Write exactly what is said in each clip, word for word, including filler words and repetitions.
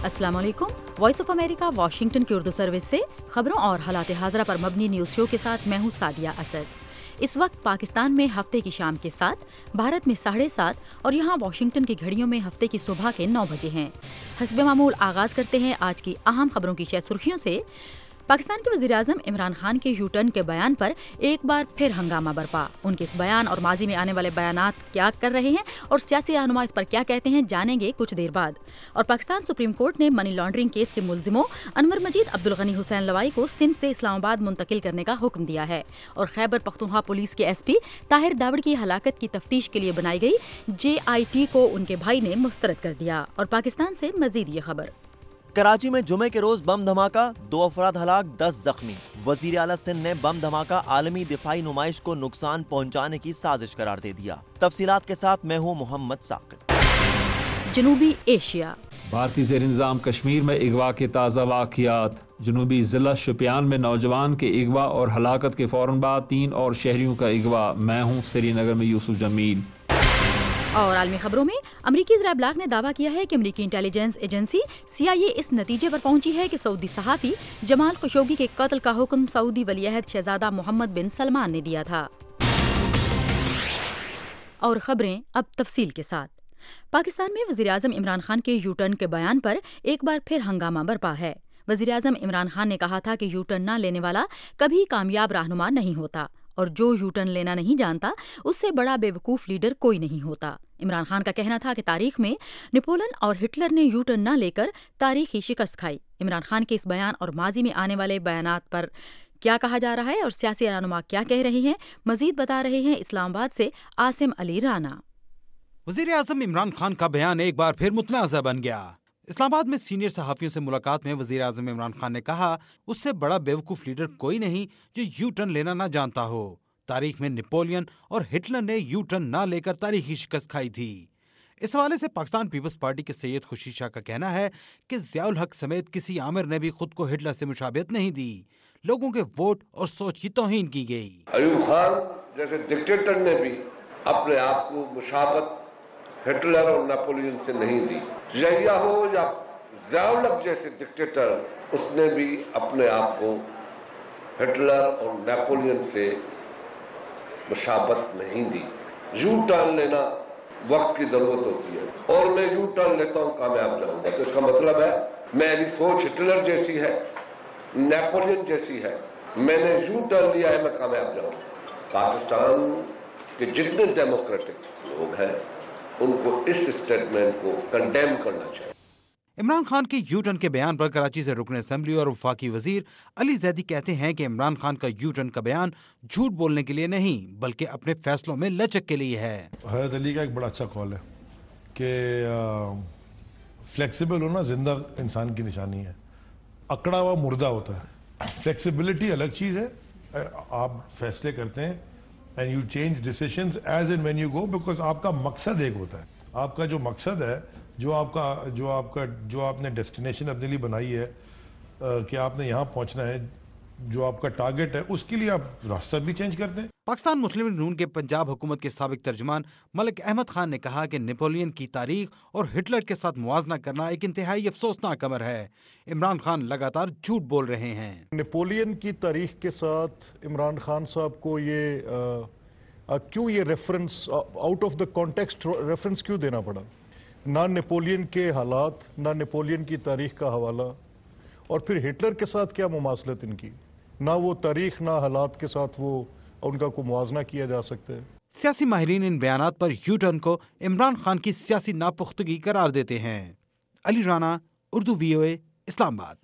अस्सलाम वालेकुम। Voice of America Washington की उर्दू सर्विस से खबरों और हालात हाज़रा पर मबनी न्यूज़ शो के साथ मैं हूँ सादिया असद। इस वक्त पाकिस्तान में हफ्ते की शाम के सात, भारत में साढ़े सात और यहाँ वाशिंगटन की घड़ियों में हफ्ते की सुबह के नौ बजे हैं। हस्बे मामूल आगाज़ करते हैं आज की अहम खबरों की शह सुर्खियों से। पाकिस्तान के वज़ीर-ए-आज़म इमरान खान के यू टर्न के बयान पर एक बार फिर हंगामा बरपा। उनके इस बयान और माजी में आने वाले बयानात क्या कर रहे हैं और सियासी रहनुमा इस पर क्या कहते हैं, जानेंगे कुछ देर बाद। और पाकिस्तान सुप्रीम कोर्ट ने मनी लॉन्ड्रिंग केस के मुलजिमों अनवर मजीद अब्दुल गनी हुसैन लवाई को सिंध से इस्लामाबाद मुंतकिल करने का हुक्म दिया है। और खैबर पख्तूनख्वा पुलिस के एस पी ताहिर दावड़ की हलाकत की तफ्तीश के लिए बनाई गई जे आई टी को उनके भाई ने मुस्तरद कर दिया। और पाकिस्तान से मजीद ये खबर। कराची में जुमे के रोज बम धमाका, दो अफराद हलाक, दस जख्मी। वजीर आला सिंध ने बम धमाका आलमी दिफाई नुमाइश को नुकसान पहुंचाने की साजिश करार दे दिया। तफसीलात के साथ मैं हूँ मोहम्मद साकिब। जनूबी एशिया। भारतीय ज़ेर इंतज़ाम कश्मीर में अगवा के ताज़ा वाक़ियात। जनूबी ज़िला शुपियान में नौजवान के अगवा और हलाकत के फ़ौरन बाद तीन और शहरियों का अगवा। मैं हूँ श्रीनगर में यूसुफ जमील। और आलमी खबरों में अमरीकी ज़रा इब्लाग ने दावा किया है कि अमरीकी इंटेलिजेंस एजेंसी सी आई ए इस नतीजे पर पहुंची है कि सऊदी सहाफ़ी जमाल खशोगी के कत्ल का हुक्म सऊदी वलीअहद शहजादा मोहम्मद बिन सलमान ने दिया था। और खबरें अब तफसील के साथ। पाकिस्तान में वज़ीर-ए-आज़म इमरान खान के यू टर्न के बयान पर एक बार फिर हंगामा बरपा है। वज़ीर-ए-आज़म इमरान खान ने कहा था कि यू टर्न न लेने वाला कभी कामयाब रहनुमा नहीं होता और जो यू टर्न लेना नहीं जानता उससे बड़ा बेवकूफ़ लीडर कोई नहीं होता। इमरान खान का कहना था कि तारीख में नेपोलियन और हिटलर ने यू टर्न न लेकर तारीखी शिकस्त खाई। इमरान खान के इस बयान और माजी में आने वाले बयानात पर क्या कहा जा रहा है और सियासी रहनुमा क्या कह रहे हैं, मजीद बता रहे हैं इस्लामाबाद से आसिम अली राना। वज़ीर आज़म इमरान खान का बयान एक बार फिर मुतनाज़ा बन गया। इस्लामाबाद में सीनियर सहाफ़ियों से मुलाकात में वज़ीर आज़म इमरान खान ने कहा, उससे बड़ा बेवकूफ़ लीडर कोई नहीं जो यू टर्न लेना ना जानता हो। तारीख में नेपोलियन और हिटलर ने यू टर्न ना लेकर तारीखी शिकस्त खाई थी। इस हवाले से पाकिस्तान पीपल्स पार्टी के सैयद खुर्शीद शाह का कहना है कि ज़ियाउल हक समेत किसी आमिर ने भी खुद को हिटलर से मुशाबहत नहीं दी। लोगों के वोट और सोच की तौहीन की गई। अयूब खान जैसे डिक्टेटर ने भी अपने आप को मुशाबहत हिटलर और नेपोलियन से नहीं दी। जहिया हो या ज़ियाउल हक जैसे डिक्टेटर, उसने भी अपने आप को हिटलर और नेपोलियन से मुशाबत नहीं दी। यू टर्न लेना वक्त की जरूरत होती है और मैं यू टर्न लेता हूँ कामयाब जाऊंगा। तो इसका मतलब है मेरी सोच हिटलर जैसी है, नेपोलियन जैसी है, मैंने यू टर्न लिया है, मैं कामयाब जाऊंगा। पाकिस्तान के जितने डेमोक्रेटिक लोग हैं उनको इस स्टेटमेंट को कंडेम करना चाहिए। इमरान खान के यू टर्न के बयान पर कराची से रुकन असेंबली और वफाकी वजीर अली जैदी कहते हैं कि इमरान खान का यू टर्न का बयान झूठ बोलने के लिए नहीं बल्कि अपने फैसलों में लचक के लिए है। हज़रत अली का एक बड़ा अच्छा कॉल है कि फ्लेक्सिबल होना जिंदा इंसान की निशानी है, अकड़ा हुआ मुर्दा होता है। फ्लेक्सिबिलिटी अलग चीज़ है, आप फैसले करते हैं and you change decisions as and when you go, because आपका मकसद एक होता है। आपका जो मकसद है, जो आपका जो आपका जो आपने डेस्टिनेशन अपने लिए बनाई है कि आपने यहाँ पहुँचना है, जो आपका टारगेट है, उसके लिए आप रास्ता भी चेंज करते हैं। पाकिस्तान मुस्लिम लीग नून के पंजाब हुकूमत के साबिक तर्जुमान मलिक अहमद खान ने कहा कि नेपोलियन की तारीख और हिटलर के साथ मुआजना करना एक इंतहाई अफसोसनाक अमर है। इमरान खान लगातार झूठ बोल रहे हैं। नेपोलियन की तारीख के साथ इमरान खान साहब को ये आ, आ, क्यों ये reference out of the context reference क्यों देना पड़ा? ना नेपोलियन के हालात, ना नेपोलियन की तारीख का हवाला, और फिर हिटलर के साथ क्या मुमासलत इनकी? ना वो तारीख ना हालात के साथ वो उनका को मुआवजा किया जा सकता है। सियासी माहिरीन इन बयानात पर यू टर्न को इमरान खान की सियासी नापुख्तगी करार देते हैं। Ali Rana, Urdu V O A, Islamabad.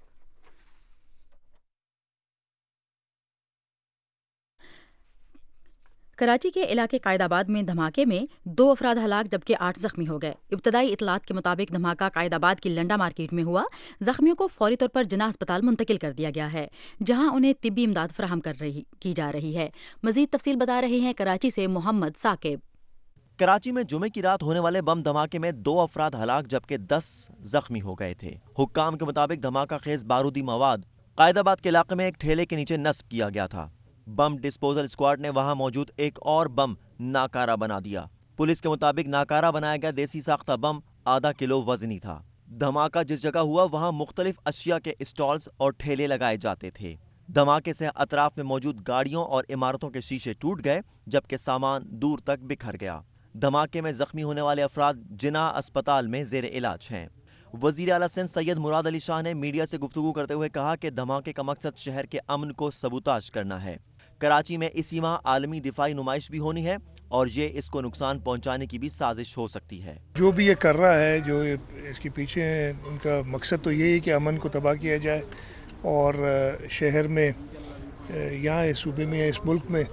Karachi के इलाके कायदाबाद में धमाके में दो अफराद हलाक जबकि आठ जख्मी हो गए। इब्तदाई इतलात के मुताबिक धमाका कायदाबाद की लंडा मार्केट में हुआ। जख्मियों को फौरी तौर पर जिन्ना अस्पताल मुंतकिल कर दिया गया है, जहां उन्हें तिब्बी इमदाद फराहम कर रही की जा रही है। मजीद तफसील बता रहे हैं कराची से मोहम्मद साकिब। कराची में जुमे की रात होने वाले बम धमाके में दो अफराद हलाक जबकि दस जख्मी हो गए थे। हुक्काम के मुताबिक धमाका खेज बारूदी मवाद कायदाबाद के इलाके में एक ठेले के नीचे नस्ब किया गया था। बम डिस्पोजल स्क्वाड ने वहां मौजूद एक और बम नाकारा बना दिया। पुलिस के मुताबिक नाकारा बनाया गया देसी साख्ता बम आधा किलो वजनी था। دھماکہ جس جگہ ہوا وہاں مختلف اشیاء کے اسٹالز اور ٹھیلے لگائے جاتے تھے۔ دھماکے سے اطراف میں موجود گاڑیوں اور عمارتوں کے شیشے ٹوٹ گئے جبکہ سامان دور تک بکھر گیا۔ دھماکے میں زخمی ہونے والے افراد جناح اسپتال میں زیر علاج ہیں۔ وزیر اعلیٰ سندھ سید مراد علی شاہ نے میڈیا سے گفتگو کرتے ہوئے کہا کہ دھماکے کا مقصد شہر کے امن کو سبوتاژ کرنا ہے۔ کراچی میں اسی ماہ عالمی دفاعی نمائش بھی ہونی ہے اور یہ اس کو نقصان پہنچانے کی بھی سازش ہو سکتی ہے۔ جو بھی یہ کر رہا ہے، جو اس کے پیچھے ہیں، ان کا مقصد تو یہی ہے کہ امن کو تباہ کیا جائے اور شہر میں، یہاں اس صوبے میں، اس ملک میں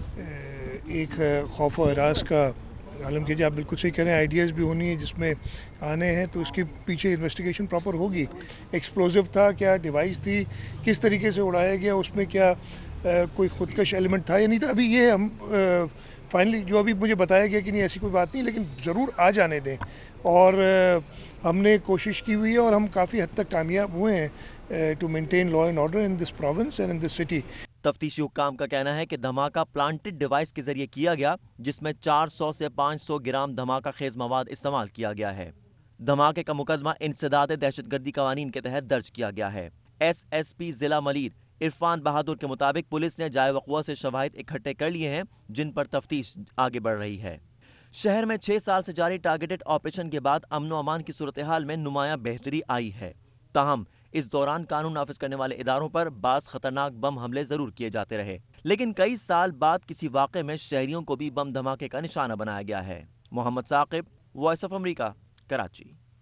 ایک خوف و ہراس کا عالم کیا جائے۔ آپ بالکل صحیح کہہ رہے ہیں، آئیڈیاز بھی ہونی ہے جس میں آنے ہیں تو اس کے پیچھے انویسٹیگیشن پراپر ہوگی۔ ایکسپلوزیو تھا، کیا ڈیوائس تھی، کس طریقے سے اڑایا گیا، اس میں کیا کوئی خودکش ایلیمنٹ تھا یا نہیں تھا، ابھی یہ ہم فائنلی جو ابھی مجھے بتایا گیا کہ نہیں ایسی کوئی بات نہیں، لیکن ضرور آ جانے دیں۔ اور ہم نے کوشش کی ہوئی ہے اور ہم کافی حد تک کامیاب ہوئے ہیں to maintain law and order in this province and in this city. تفتیشی حکام کا کہنا ہے کہ دھماکہ پلانٹڈ ڈیوائس کے ذریعے کیا گیا جس میں چار سو سے پانچ سو گرام دھماکہ خیز مواد استعمال کیا گیا ہے۔ دھماکے کا مقدمہ انسداد دہشت گردی قوانین کے تحت درج کیا گیا ہے۔ ایس ایس پی ضلع ملیر عرفان بہادر کے مطابق پولیس نے جائے وقوع سے شواہد اکٹھے کر لیے ہیں جن پر تفتیش آگے بڑھ رہی ہے۔ شہر میں چھ سال سے جاری ٹارگیٹڈ آپریشن کے بعد امن و امان کی صورتحال میں نمایاں بہتری آئی ہے۔ تاہم اس دوران قانون نافذ کرنے والے اداروں پر بعض خطرناک بم حملے ضرور کیے جاتے رہے، لیکن کئی سال بعد کسی واقعے میں شہریوں کو بھی بم دھماکے کا نشانہ بنایا گیا ہے۔ Muhammad Saqib, Voice of America, Karachi.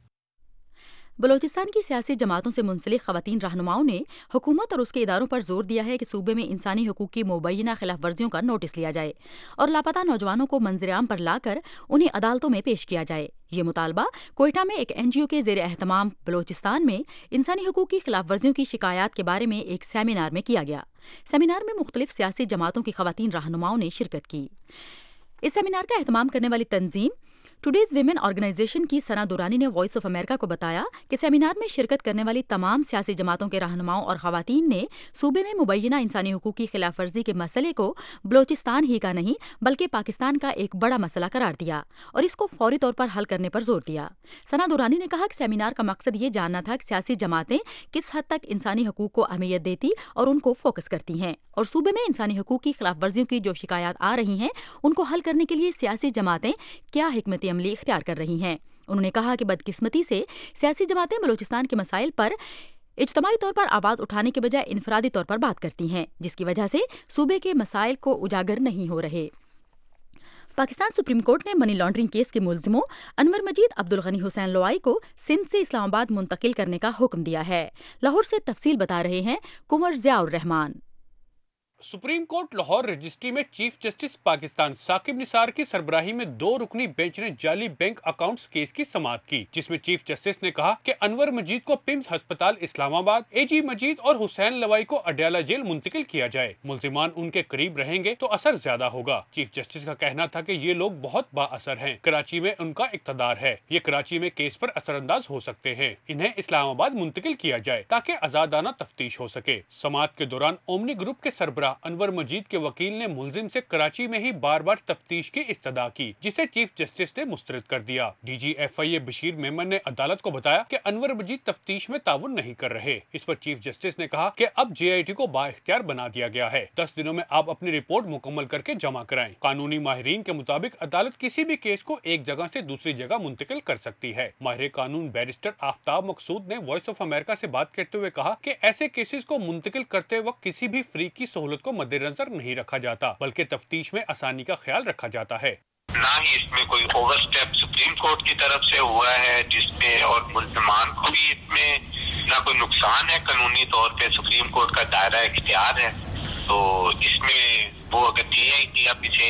Balochistan کی سیاسی جماعتوں سے منسلک خواتین رہنماؤں نے حکومت اور اس کے اداروں پر زور دیا ہے کہ صوبے میں انسانی حقوق کی مبینہ خلاف ورزیوں کا نوٹس لیا جائے اور لاپتہ نوجوانوں کو منظر عام پر لا کر انہیں عدالتوں میں پیش کیا جائے۔ یہ مطالبہ کوئٹہ میں ایک این جی او کے زیر اہتمام بلوچستان میں انسانی حقوق کی خلاف ورزیوں کی شکایات کے بارے میں ایک سیمینار میں کیا گیا۔ سیمینار میں مختلف سیاسی جماعتوں کی خواتین رہنماؤں نے شرکت کی۔ اس سیمینار کا اہتمام کرنے والی تنظیم ٹوڈیز ویمن آرگنائزیشن کی ثنا دورانی نے وائس آف امریکہ کو بتایا کہ سیمینار میں شرکت کرنے والی تمام سیاسی جماعتوں کے رہنماؤں اور خواتین نے صوبے میں مبینہ انسانی حقوق کی خلاف ورزی کے مسئلے کو بلوچستان ہی کا نہیں بلکہ پاکستان کا ایک بڑا مسئلہ قرار دیا اور اس کو فوری طور پر حل کرنے پر زور دیا۔ ثنا دورانی نے کہا کہ سیمینار کا مقصد یہ جاننا تھا کہ سیاسی جماعتیں کس حد تک انسانی حقوق کو اہمیت دیتی اور ان کو فوکس کرتی ہیں اور صوبے میں انسانی حقوق کی خلاف ورزیوں کی جو شکایات آ رہی ہیں ان کو حل کرنے کے لیے سیاسی جماعتیں کیا حکمت عملی اختیار کر رہی ہیں۔ انہوں نے کہا کہ بدقسمتی سے سیاسی جماعتیں بلوچستان کے مسائل پر اجتماعی طور پر آواز اٹھانے کے بجائے انفرادی طور پر بات کرتی ہیں جس کی وجہ سے صوبے کے مسائل کو اجاگر نہیں ہو رہے۔ پاکستان سپریم کورٹ نے منی لانڈرنگ کیس کے ملزموں انور مجید عبدالغنی حسین لوائی کو سندھ سے اسلام آباد منتقل کرنے کا حکم دیا ہے۔ لاہور سے تفصیل بتا رہے ہیں Kanwar Zia ur Rehman. Supreme Court Lahore registry میں چیف جسٹس پاکستان ثاقب نثار کی سربراہی میں دو رکنی بینچ نے جعلی بینک اکاؤنٹس کیس کی سماعت کی، جس میں چیف جسٹس نے کہا کہ انور مجید کو پمز ہسپتال اسلام آباد، اے جی مجید اور حسین لوائی کو اڈیالہ جیل منتقل کیا جائے۔ ملزمان ان کے قریب رہیں گے تو اثر زیادہ ہوگا۔ چیف جسٹس کا کہنا تھا کہ یہ لوگ بہت با اثر ہیں، کراچی میں ان کا اقتدار ہے، یہ کراچی میں کیس پر اثر انداز ہو سکتے ہیں، انہیں اسلام آباد منتقل کیا جائے تاکہ آزادانہ تفتیش ہو سکے۔ سماعت کے دوران اومنی گروپ کے سربراہ انور مجید کے وکیل نے ملزم سے کراچی میں ہی بار بار تفتیش کی استدعا کی، جسے چیف جسٹس نے مسترد کر دیا۔ D G F I A Bashir Memon نے عدالت کو بتایا کہ انور مجید تفتیش میں تعاون نہیں کر رہے۔ اس پر چیف جسٹس نے کہا کہ اب جے آئی ٹی کو با اختیار بنا دیا گیا ہے، دس دنوں میں آپ اپنی رپورٹ مکمل کر کے جمع کرائیں۔ قانونی ماہرین کے مطابق عدالت کسی بھی کیس کو ایک جگہ سے دوسری جگہ منتقل کر سکتی ہے۔ ماہر قانون بیرسٹر آفتاب مقصود نے وائس آف امریکہ سے بات کرتے ہوئے کہا کہ ایسے کیسز کو منتقل کرتے وقت کسی بھی فریق کی سہولت کو مد نظر نہیں رکھا جاتا، بلکہ تفتیش میں آسانی کا خیال رکھا جاتا ہے۔ نہ ہی اس میں کوئی اوور سٹیپ سپریم کورٹ کی طرف سے ہوا ہے جس میں اور ملزمان کو بھی اس میں نہ کوئی نقصان ہے۔ قانونی طور پہ سپریم کورٹ کا دائرہ اختیار ہے، تو اس میں وہ اگر جے آئی ٹی اب اسے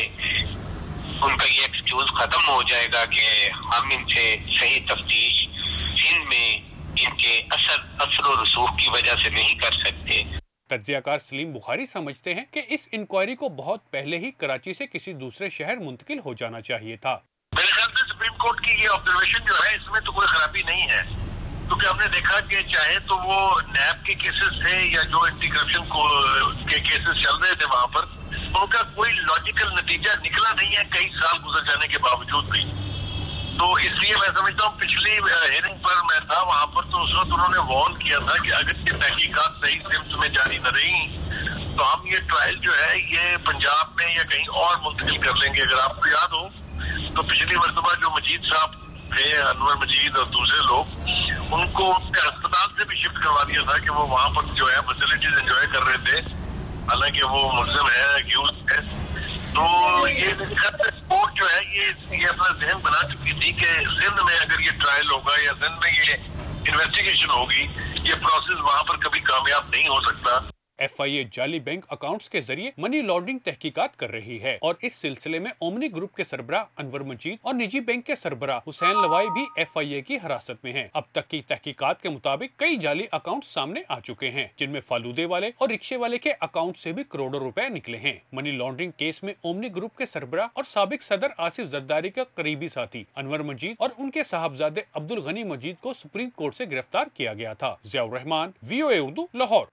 ان کا یہ ایکسکیوز ختم ہو جائے گا کہ ہم ان سے صحیح تفتیش سندھ میں ان کے اثر اثر و رسوخ کی وجہ سے نہیں کر سکتے۔ تجزیہ کار سلیم بخاری سمجھتے ہیں کہ اس انکوائری کو بہت پہلے ہی کراچی سے کسی دوسرے شہر منتقل ہو جانا چاہیے تھا۔ میرے خیال سے سپریم کورٹ کی یہ آبزرویشن جو ہے اس میں تو کوئی خرابی نہیں ہے، کیونکہ ہم نے دیکھا کہ چاہے تو وہ نیب کے کیسز تھے یا جو اینٹی کرپشن کے کیسز چل رہے تھے وہاں پر، ان کا کوئی لاجیکل نتیجہ نکلا نہیں ہے کئی سال گزر جانے کے باوجود بھی۔ تو تو اس لیے میں سمجھتا ہوں پچھلی ہیئرنگ پر میں تھا وہاں پر تو اس وقت انہوں نے وارن کیا تھا کہ اگر یہ تحقیقات صحیح سمت میں جاری نہ رہی تو ہم یہ ٹرائل جو ہے یہ پنجاب میں یا کہیں اور منتقل کر لیں گے. اگر آپ کو یاد ہو تو پچھلی مرتبہ جو مجید صاحب تھے, انور مجید اور دوسرے لوگ, ان کو اسپتال سے بھی شفٹ کروا دیا تھا کہ وہ وہاں پر جو ہے فیسلٹیز انجوائے کر رہے تھے, حالانکہ وہ ملزم ہے, اکیوز ہے. تو یہ رپورٹ جو ہے یہ یہ اپنا ذہن بنا چکی تھی کہ سندھ میں اگر یہ ٹرائل ہوگا یا سندھ میں یہ انویسٹیگیشن ہوگی, یہ پروسیس وہاں پر کبھی کامیاب نہیں ہو سکتا. ایف آئی اے جعلی بینک اکاؤنٹس کے ذریعے منی لانڈرنگ تحقیقات کر رہی ہے اور اس سلسلے میں اومنی گروپ کے سربراہ انور مجید اور نجی بینک کے سربراہ حسین لوائی بھی ایف آئی اے کی حراست میں ہیں. اب تک کی تحقیقات کے مطابق کئی جعلی اکاؤنٹس سامنے آ چکے ہیں جن میں فالودے والے اور رکشے والے کے اکاؤنٹ سے بھی کروڑوں روپے نکلے ہیں. منی لانڈرنگ کیس میں اومنی گروپ کے سربراہ اور سابق صدر آصف زرداری کا قریبی ساتھی انور مجید اور ان کے صاحبزادے عبدالغنی مجید کو سپریم کورٹ سے گرفتار کیا گیا تھا. Zia ur Rehman, V O A Urdu, Lahore.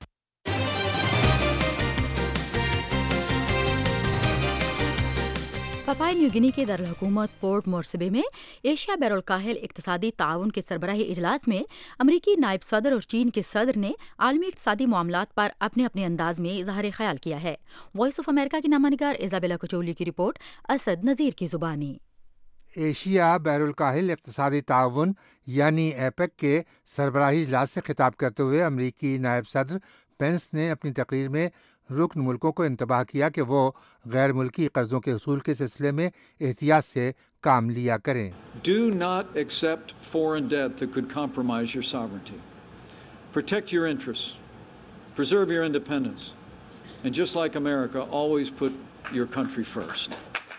Papua New Guinea کے دارالحکومت پورٹ مورسبے میں ایشیا بحر الکاہل اقتصادی تعاون کے سربراہی اجلاس میں امریکی نائب صدر اور چین کے صدر نے عالمی اقتصادی معاملات پر اپنے اپنے انداز میں اظہار خیال کیا ہے. وائس آف امریکہ کی نامہ نگار ایزابیلا کچولی کی رپورٹ, اسد نذیر کی زبانی. ایشیا بحر الکاہل اقتصادی تعاون یعنی ایپیک کے سربراہی اجلاس سے خطاب کرتے ہوئے امریکی نائب صدر پینس نے اپنی تقریر میں رکن ملکوں کو انتباہ کیا کہ وہ غیر ملکی قرضوں کے حصول کے سلسلے میں احتیاط سے کام لیا کریں. Do not accept foreign debt that could compromise your sovereignty. Protect your interests. Preserve your independence. And just like America, always put your country first.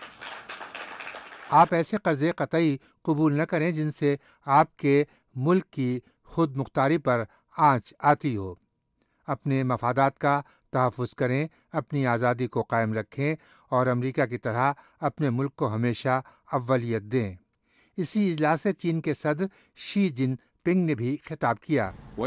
آپ ایسے قرضے قطعی قبول نہ کریں جن سے آپ کے ملک کی خود مختاری پر آنچ آتی ہو. اپنے مفادات کا تحفظ کریں, اپنی آزادی کو قائم رکھیں اور امریکہ کی طرح اپنے ملک کو ہمیشہ اولیت دیں. اسی اجلاس سے چین کے صدر شی جن پنگ نے بھی خطاب کیا.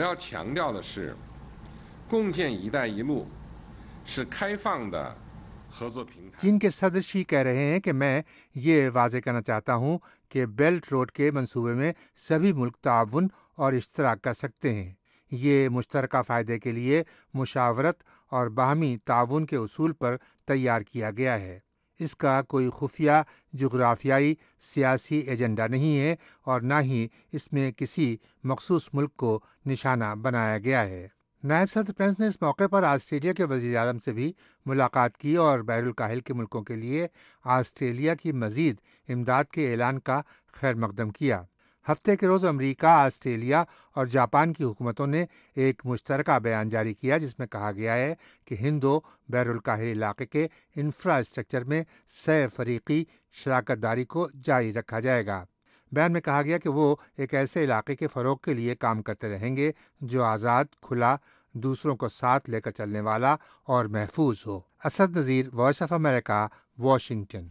چین کے صدر شی کہہ رہے ہیں کہ میں یہ واضح کرنا چاہتا ہوں کہ بیلٹ روڈ کے منصوبے میں سبھی ملک تعاون اور اشتراک کر سکتے ہیں. یہ مشترکہ فائدے کے لیے مشاورت اور باہمی تعاون کے اصول پر تیار کیا گیا ہے. اس کا کوئی خفیہ جغرافیائی سیاسی ایجنڈا نہیں ہے اور نہ ہی اس میں کسی مخصوص ملک کو نشانہ بنایا گیا ہے. نائب صدر پینس نے اس موقع پر آسٹریلیا کے وزیر اعظم سے بھی ملاقات کی اور بحر الکاہل کے ملکوں کے لیے آسٹریلیا کی مزید امداد کے اعلان کا خیر مقدم کیا. ہفتے کے روز امریکہ، آسٹریلیا اور جاپان کی حکومتوں نے ایک مشترکہ بیان جاری کیا جس میں کہا گیا ہے کہ ہندو بحر الکاہل علاقے کے انفراسٹرکچر میں سہ فریقی شراکت داری کو جاری رکھا جائے گا. بیان میں کہا گیا کہ وہ ایک ایسے علاقے کے فروغ کے لیے کام کرتے رہیں گے جو آزاد، کھلا، دوسروں کو ساتھ لے کر چلنے والا اور محفوظ ہو. Asad Nazir, voice of America, Washington.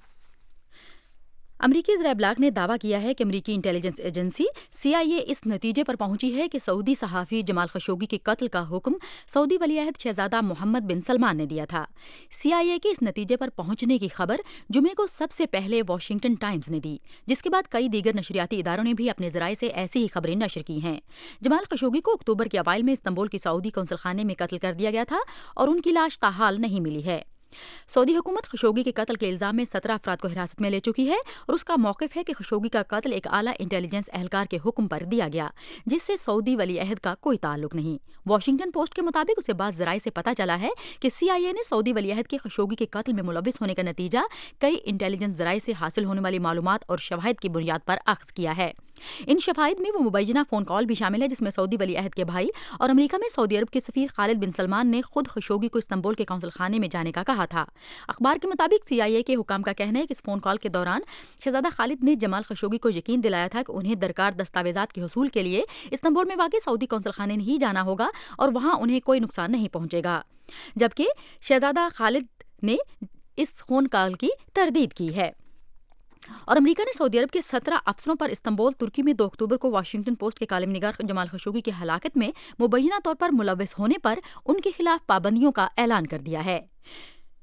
امریکی ذرائع ابلاغ نے دعویٰ کیا ہے کہ امریکی انٹیلیجنس ایجنسی سی آئی اے اس نتیجے پر پہنچی ہے کہ سعودی صحافی جمال خشوگی کے قتل کا حکم سعودی ولی عہد شہزادہ محمد بن سلمان نے دیا تھا. سی آئی اے کے اس نتیجے پر پہنچنے کی خبر جمعے کو سب سے پہلے واشنگٹن ٹائمز نے دی، جس کے بعد کئی دیگر نشریاتی اداروں نے بھی اپنے ذرائع سے ایسی ہی خبریں نشر کی ہیں. جمال خشوگی کو اکتوبر کے اوائل میں استنبول کی سعودی قونصل خانے میں قتل کر دیا گیا تھا اور ان کی لاش تاحال نہیں ملی ہے. سعودی حکومت خشوگی کے قتل کے الزام میں سترہ افراد کو حراست میں لے چکی ہے اور اس کا موقف ہے کہ خشوگی کا قتل ایک اعلیٰ انٹیلیجنس اہلکار کے حکم پر دیا گیا جس سے سعودی ولی عہد کا کوئی تعلق نہیں. واشنگٹن پوسٹ کے مطابق اسے بعض ذرائع سے پتہ چلا ہے کہ سی آئی اے نے سعودی ولی عہد کے خشوگی کے قتل میں ملوث ہونے کا نتیجہ کئی انٹیلیجنس ذرائع سے حاصل ہونے والی معلومات اور شواہد کی بنیاد پر اخذ کیا ہے. ان شواہد میں وہ مبینہ فون کال بھی شامل ہے جس میں سعودی ولی عہد کے بھائی اور امریکہ میں سعودی عرب کے سفیر خالد بن سلمان نے خود خشوگی کو استنبول کے قونصل خانے میں جانے کا کہا تھا. اخبار کے مطابق سی آئی اے کے حکام کا کہنا ہے کہ اس فون کال کے دوران شہزادہ خالد نے جمال خشوگی کو یقین دلایا تھا کہ انہیں درکار دستاویزات کے حصول کے لیے استنبول میں واقع سعودی قونصل خانے نہیں جانا ہوگا اور وہاں انہیں کوئی نقصان نہیں پہنچے گا، جبکہ شہزادہ خالد نے اس فون کال کی تردید کی ہے. اور امریکہ نے سعودی عرب کے سترہ افسروں پر استنبول، ترکی میں دو اکتوبر کو واشنگٹن پوسٹ کے کالم نگار جمال خشوگی کی ہلاکت میں مبینہ طور پر ملوث ہونے پر ان کے خلاف پابندیوں کا اعلان کر دیا ہے.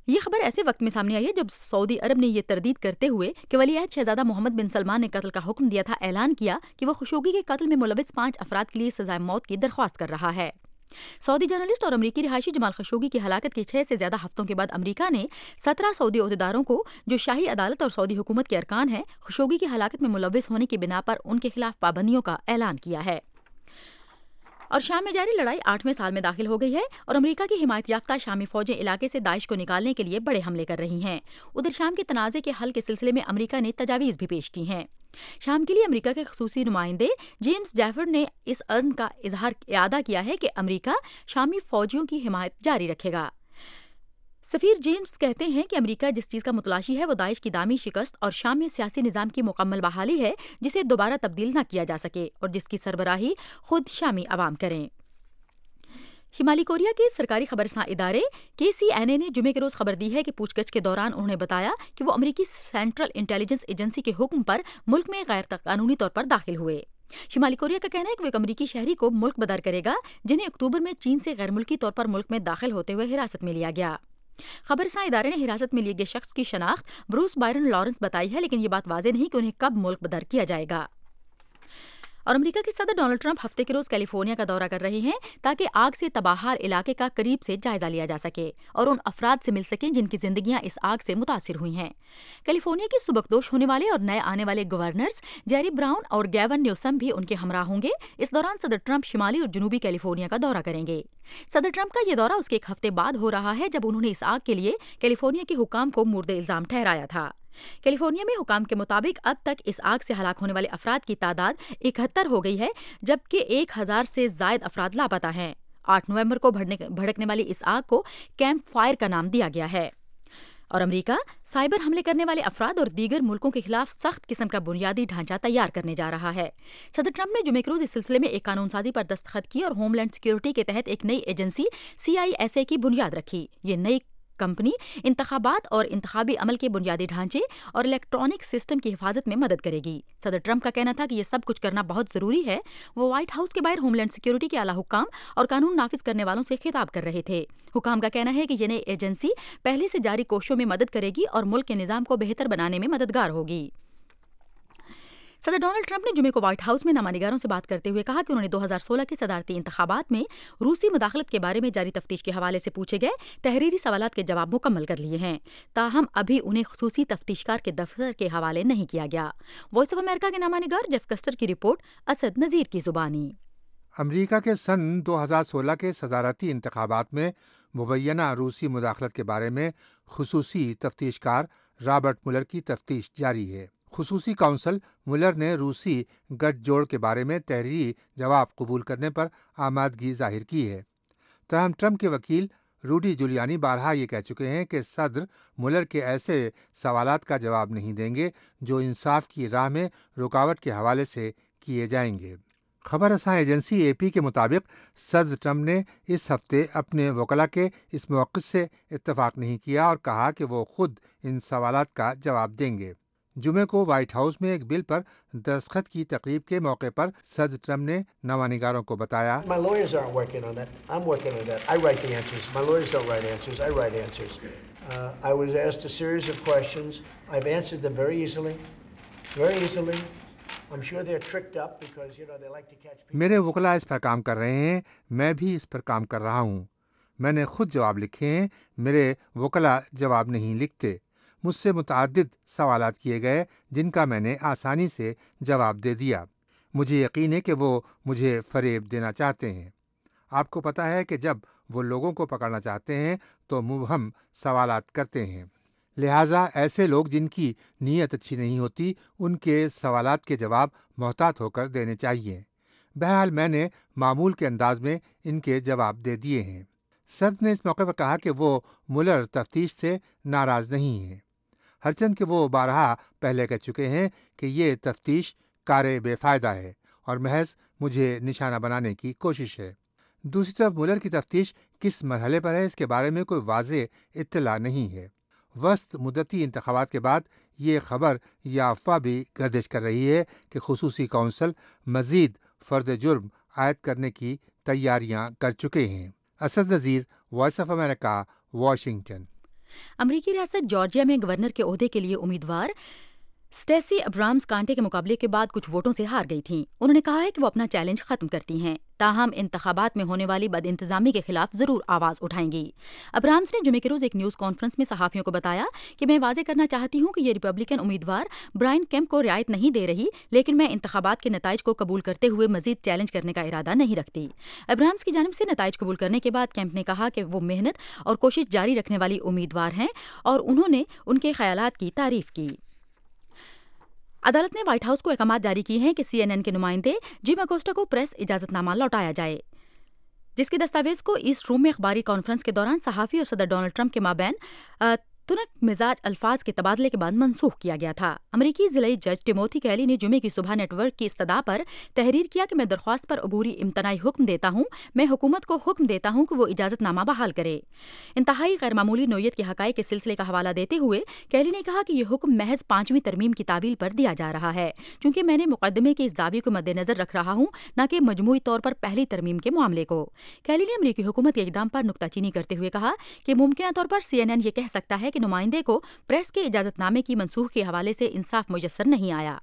یہ خبر ایسے وقت میں سامنے آئی ہے جب سعودی عرب نے یہ تردید کرتے ہوئے کہ ولی عہد شہزادہ محمد بن سلمان نے قتل کا حکم دیا تھا اعلان کیا کہ وہ خشوگی کے قتل میں ملوث پانچ افراد کے لیے سزائے موت کی درخواست کر رہا ہے۔ سعودی جرنلسٹ اور امریکی رہائشی جمال خشوگی کی ہلاکت کے چھ سے زیادہ ہفتوں کے بعد امریکہ نے سترہ سعودی عہدیداروں کو جو شاہی عدالت اور سعودی حکومت کے ارکان ہیں خشوگی کی ہلاکت میں ملوث ہونے کی بنا پر ان کے خلاف پابندیوں کا اعلان کیا ہے۔ اور شام میں جاری لڑائی آٹھویں سال میں داخل ہو گئی ہے اور امریکہ کی حمایت یافتہ شامی فوجیں علاقے سے داعش کو نکالنے کے لیے بڑے حملے کر رہی ہیں۔ ادھر شام کے تنازع کے حل کے سلسلے میں امریکہ نے تجاویز بھی پیش کی ہیں۔ شام کے لیے امریکہ کے خصوصی نمائندے جیمز جیفرڈ نے اس عزم کا اظہار اعادہ کیا ہے کہ امریکہ شامی فوجیوں کی حمایت جاری رکھے گا۔ سفیر جیمز کہتے ہیں کہ امریکہ جس چیز کا متلاشی ہے وہ داعش کی دامی شکست اور شام میں سیاسی نظام کی مکمل بحالی ہے جسے دوبارہ تبدیل نہ کیا جا سکے اور جس کی سربراہی خود شامی عوام کریں۔ شمالی کوریا کے سرکاری خبرساں ادارے کے سی این اے نے جمعے کے روز خبر دی ہے کہ پوچھ گچھ کے دوران انہوں نے بتایا کہ وہ امریکی سینٹرل انٹیلیجنس ایجنسی کے حکم پر ملک میں غیر قانونی طور پر داخل ہوئے۔ شمالی کوریا کا کہنا ہے کہ وہ ایک امریکی شہری کو ملک بدر کرے گا جنہیں اکتوبر میں چین سے غیر ملکی طور پر ملک میں داخل ہوتے ہوئے حراست میں لیا گیا۔ خبرساں ادارے نے حراست میں لیے گئے شخص کی شناخت بروس بائرن لارنس بتائی ہے، لیکن یہ بات واضح نہیں کہ انہیں کب ملک بدر کیا جائے گا۔ اور امریکہ کے صدر ڈونلڈ ٹرمپ ہفتے کے روز کیلیفورنیا کا دورہ کر رہے ہیں تاکہ آگ سے تباہار علاقے کا قریب سے جائزہ لیا جا سکے اور ان افراد سے مل سکیں جن کی زندگیاں اس آگ سے متاثر ہوئی ہیں۔ کیلیفورنیا کے سبکدوش ہونے والے اور نئے آنے والے گورنرز جیری براؤن اور گیون نیوسم بھی ان کے ہمراہ ہوں گے۔ اس دوران صدر ٹرمپ شمالی اور جنوبی کیلیفورنیا کا دورہ کریں گے۔ صدر ٹرمپ کا یہ دورہ اس کے ایک ہفتے بعد ہو رہا ہے جب انہوں نے اس آگ کے لیے کیلیفورنیا کے حکام کو مورد الزام ٹھہرایا تھا۔ کیلیفورنیا میں حکام کے مطابق اب تک اس آگ سے ہلاک ہونے والے افراد کی تعداد اکہتر ہو گئی ہے جبکہ ایک ہزار سے زائد افراد لاپتہ ہیں۔ آٹھ نومبر کو بھڑکنے والی اس آگ کو کیمپ فائر کا نام دیا گیا ہے۔ اور امریکہ سائبر حملے کرنے والے افراد اور دیگر ملکوں کے خلاف سخت قسم کا بنیادی ڈھانچہ تیار کرنے جا رہا ہے۔ صدر ٹرمپ نے جمعے کے روز اس سلسلے میں ایک قانون سازی پر دستخط کی اور ہوم لینڈ سیکیورٹی کے تحت ایک نئی agency C I S A کی بنیاد رکھی۔ یہ نئی کمپنی انتخابات اور انتخابی عمل کے بنیادی ڈھانچے اور الیکٹرانک سسٹم کی حفاظت میں مدد کرے گی۔ صدر ٹرمپ کا کہنا تھا کہ یہ سب کچھ کرنا بہت ضروری ہے۔ وہ وائٹ ہاؤس کے باہر ہوم لینڈ سیکیورٹی کے اعلیٰ حکام اور قانون نافذ کرنے والوں سے خطاب کر رہے تھے۔ حکام کا کہنا ہے کہ یہ نئی ایجنسی پہلے سے جاری کوششوں میں مدد کرے گی اور ملک کے نظام کو بہتر بنانے میں مددگار ہوگی۔ صدر ڈونلڈ ٹرمپ نے جمعے کو وائٹ ہاؤس میں نامہ نگاروں سے بات کرتے ہوئے کہا کہ انہوں نے دو ہزار سولہ کے صدارتی انتخابات میں روسی مداخلت کے بارے میں جاری تفتیش کے حوالے سے پوچھے گئے تحریری سوالات کے جواب مکمل کر لیے ہیں، تاہم ابھی انہیں خصوصی تفتیشکار کے دفتر کے حوالے نہیں کیا گیا۔ وائس آف امریکہ کے نامہ نگار جیف کسٹر کی رپورٹ، اسد نذیر کی زبانی۔ امریکہ کے سن دو ہزار سولہ کے صدارتی انتخابات میں مبینہ روسی مداخلت کے بارے میں خصوصی تفتیشکار رابرٹ مولر کی تفتیش جاری ہے۔ خصوصی کونسل مولر نے روسی گٹھ جوڑ کے بارے میں تحریری جواب قبول کرنے پر آمادگی ظاہر کی ہے۔ تاہم ٹرمپ کے وکیل روڈی جولیانی بارہا یہ کہہ چکے ہیں کہ صدر مولر کے ایسے سوالات کا جواب نہیں دیں گے جو انصاف کی راہ میں رکاوٹ کے حوالے سے کیے جائیں گے۔ خبر رساں ایجنسی اے پی کے مطابق صدر ٹرمپ نے اس ہفتے اپنے وکلاء کے اس موقف سے اتفاق نہیں کیا اور کہا کہ وہ خود ان سوالات کا جواب دیں گے۔ جمعے کو وائٹ ہاؤس میں ایک بل پر دستخط کی تقریب کے موقع پر صدر ٹرمپ نے نامہ نگاروں کو بتایا، My lawyers aren't working on that. I'm working on that. I write the answers. My lawyers don't write answers. I write answers. Uh, I was asked a series of questions. I've answered them very easily. Very easily. I'm sure they're tricked up because, you know, they like to catch people. میرے وکلاء اس پر کام کر رہے ہیں، میں بھی اس پر کام کر رہا ہوں۔ میں نے خود جواب لکھے ہیں، میرے وکلاء جواب نہیں لکھتے۔ مجھ سے متعدد سوالات کیے گئے جن کا میں نے آسانی سے جواب دے دیا۔ مجھے یقین ہے کہ وہ مجھے فریب دینا چاہتے ہیں۔ آپ کو پتہ ہے کہ جب وہ لوگوں کو پکڑنا چاہتے ہیں تو مبہم سوالات کرتے ہیں، لہٰذا ایسے لوگ جن کی نیت اچھی نہیں ہوتی ان کے سوالات کے جواب محتاط ہو کر دینے چاہیے۔ بہرحال میں نے معمول کے انداز میں ان کے جواب دے دیے ہیں۔ صدر نے اس موقع پر کہا کہ وہ مولر تفتیش سے ناراض نہیں ہیں، ہرچند کہ وہ بارہا پہلے کہہ چکے ہیں کہ یہ تفتیش کار بے فائدہ ہے اور محض مجھے نشانہ بنانے کی کوشش ہے۔ دوسری طرف مولر کی تفتیش کس مرحلے پر ہے اس کے بارے میں کوئی واضح اطلاع نہیں ہے۔ وسط مدتی انتخابات کے بعد یہ خبر یا افواہ بھی گردش کر رہی ہے کہ خصوصی کونسل مزید فرد جرم عائد کرنے کی تیاریاں کر چکے ہیں۔ Asad Nazir, voice of America, Washington. अमरीकी रियासत जॉर्जिया में गवर्नर के ओहदे के लिए उम्मीदवार स्टेसी अब्राम्स कांटे के मुकाबले के बाद कुछ वोटों से हार गई थीं। उन्होंने कहा है कि वो अपना चैलेंज खत्म करती हैं, ताहम इंतखाबात में होने वाली बदइंतजामी के खिलाफ जरूर आवाज उठाएंगी। अब्राम्स ने जुमे के रोज एक न्यूज कॉन्फ्रेंस में सहाफियों को बताया कि मैं वाजे करना चाहती हूं कि ये रिपब्लिकन उम्मीदवार ब्रायन केम्प को रियायत नहीं दे रही, लेकिन मैं इंतखाबात के नताइज को कबूल करते हुए मजीद चैलेंज करने का इरादा नहीं रखती। अब्राम्स की जानिब से नताइज कबूल करने के बाद केम्प ने कहा कि वो मेहनत और कोशिश जारी रखने वाली उम्मीदवार हैं और उन्होंने उनके ख्यालात की तारीफ की। अदालत ने व्हाइट हाउस को अहकाम जारी की हैं कि सीएनएन के नुमाइंदे जिम अकोस्टा को प्रेस इजाजतनामा लौटाया जाए, जिसके दस्तावेज को ईस्ट रूम में अखबारी कॉन्फ्रेंस के दौरान सहाफ़ी और सदर डोनाल्ड ट्रंप के माबैन तुनक मिजाज अल्फाज के तबादले के बाद मनसूख किया गया था। अमरीकी जिलाई जज टिमोथी कैली ने जुमे की सुबह नेटवर्क की इस्तदा पर तहरीर किया कि मैं दरख्वास्त पर अबूरी इम्तनाई हुक्म देता हूँ, मैं हुकूमत को हुक्म देता हूँ कि वो इजाजतनामा बहाल करे। इंतहाई गैर मामूली नोयत के हकाइक के सिलसिले का हवाला देते हुए कैली ने कहा कि यह हुक्म महज पांचवीं तरमीम की तावील पर दिया जा रहा है, चूंकि मैंने मुकदमे के इस दावे को मद्देनजर रख रहा हूँ, न कि मजमूई तौर पर पहली तरमीम के मामले को। कैली ने अमरीकी हुकूमत के इकदाम पर नुक्ताचीनी करते हुए कहा कि मुमकिन तौर पर सी एन एन ये कह सकता है कि नुमाइंदे को प्रेस के इजाजतनामे की मनसूख के हवाले से इंसाफ मुयस्सर नहीं आया।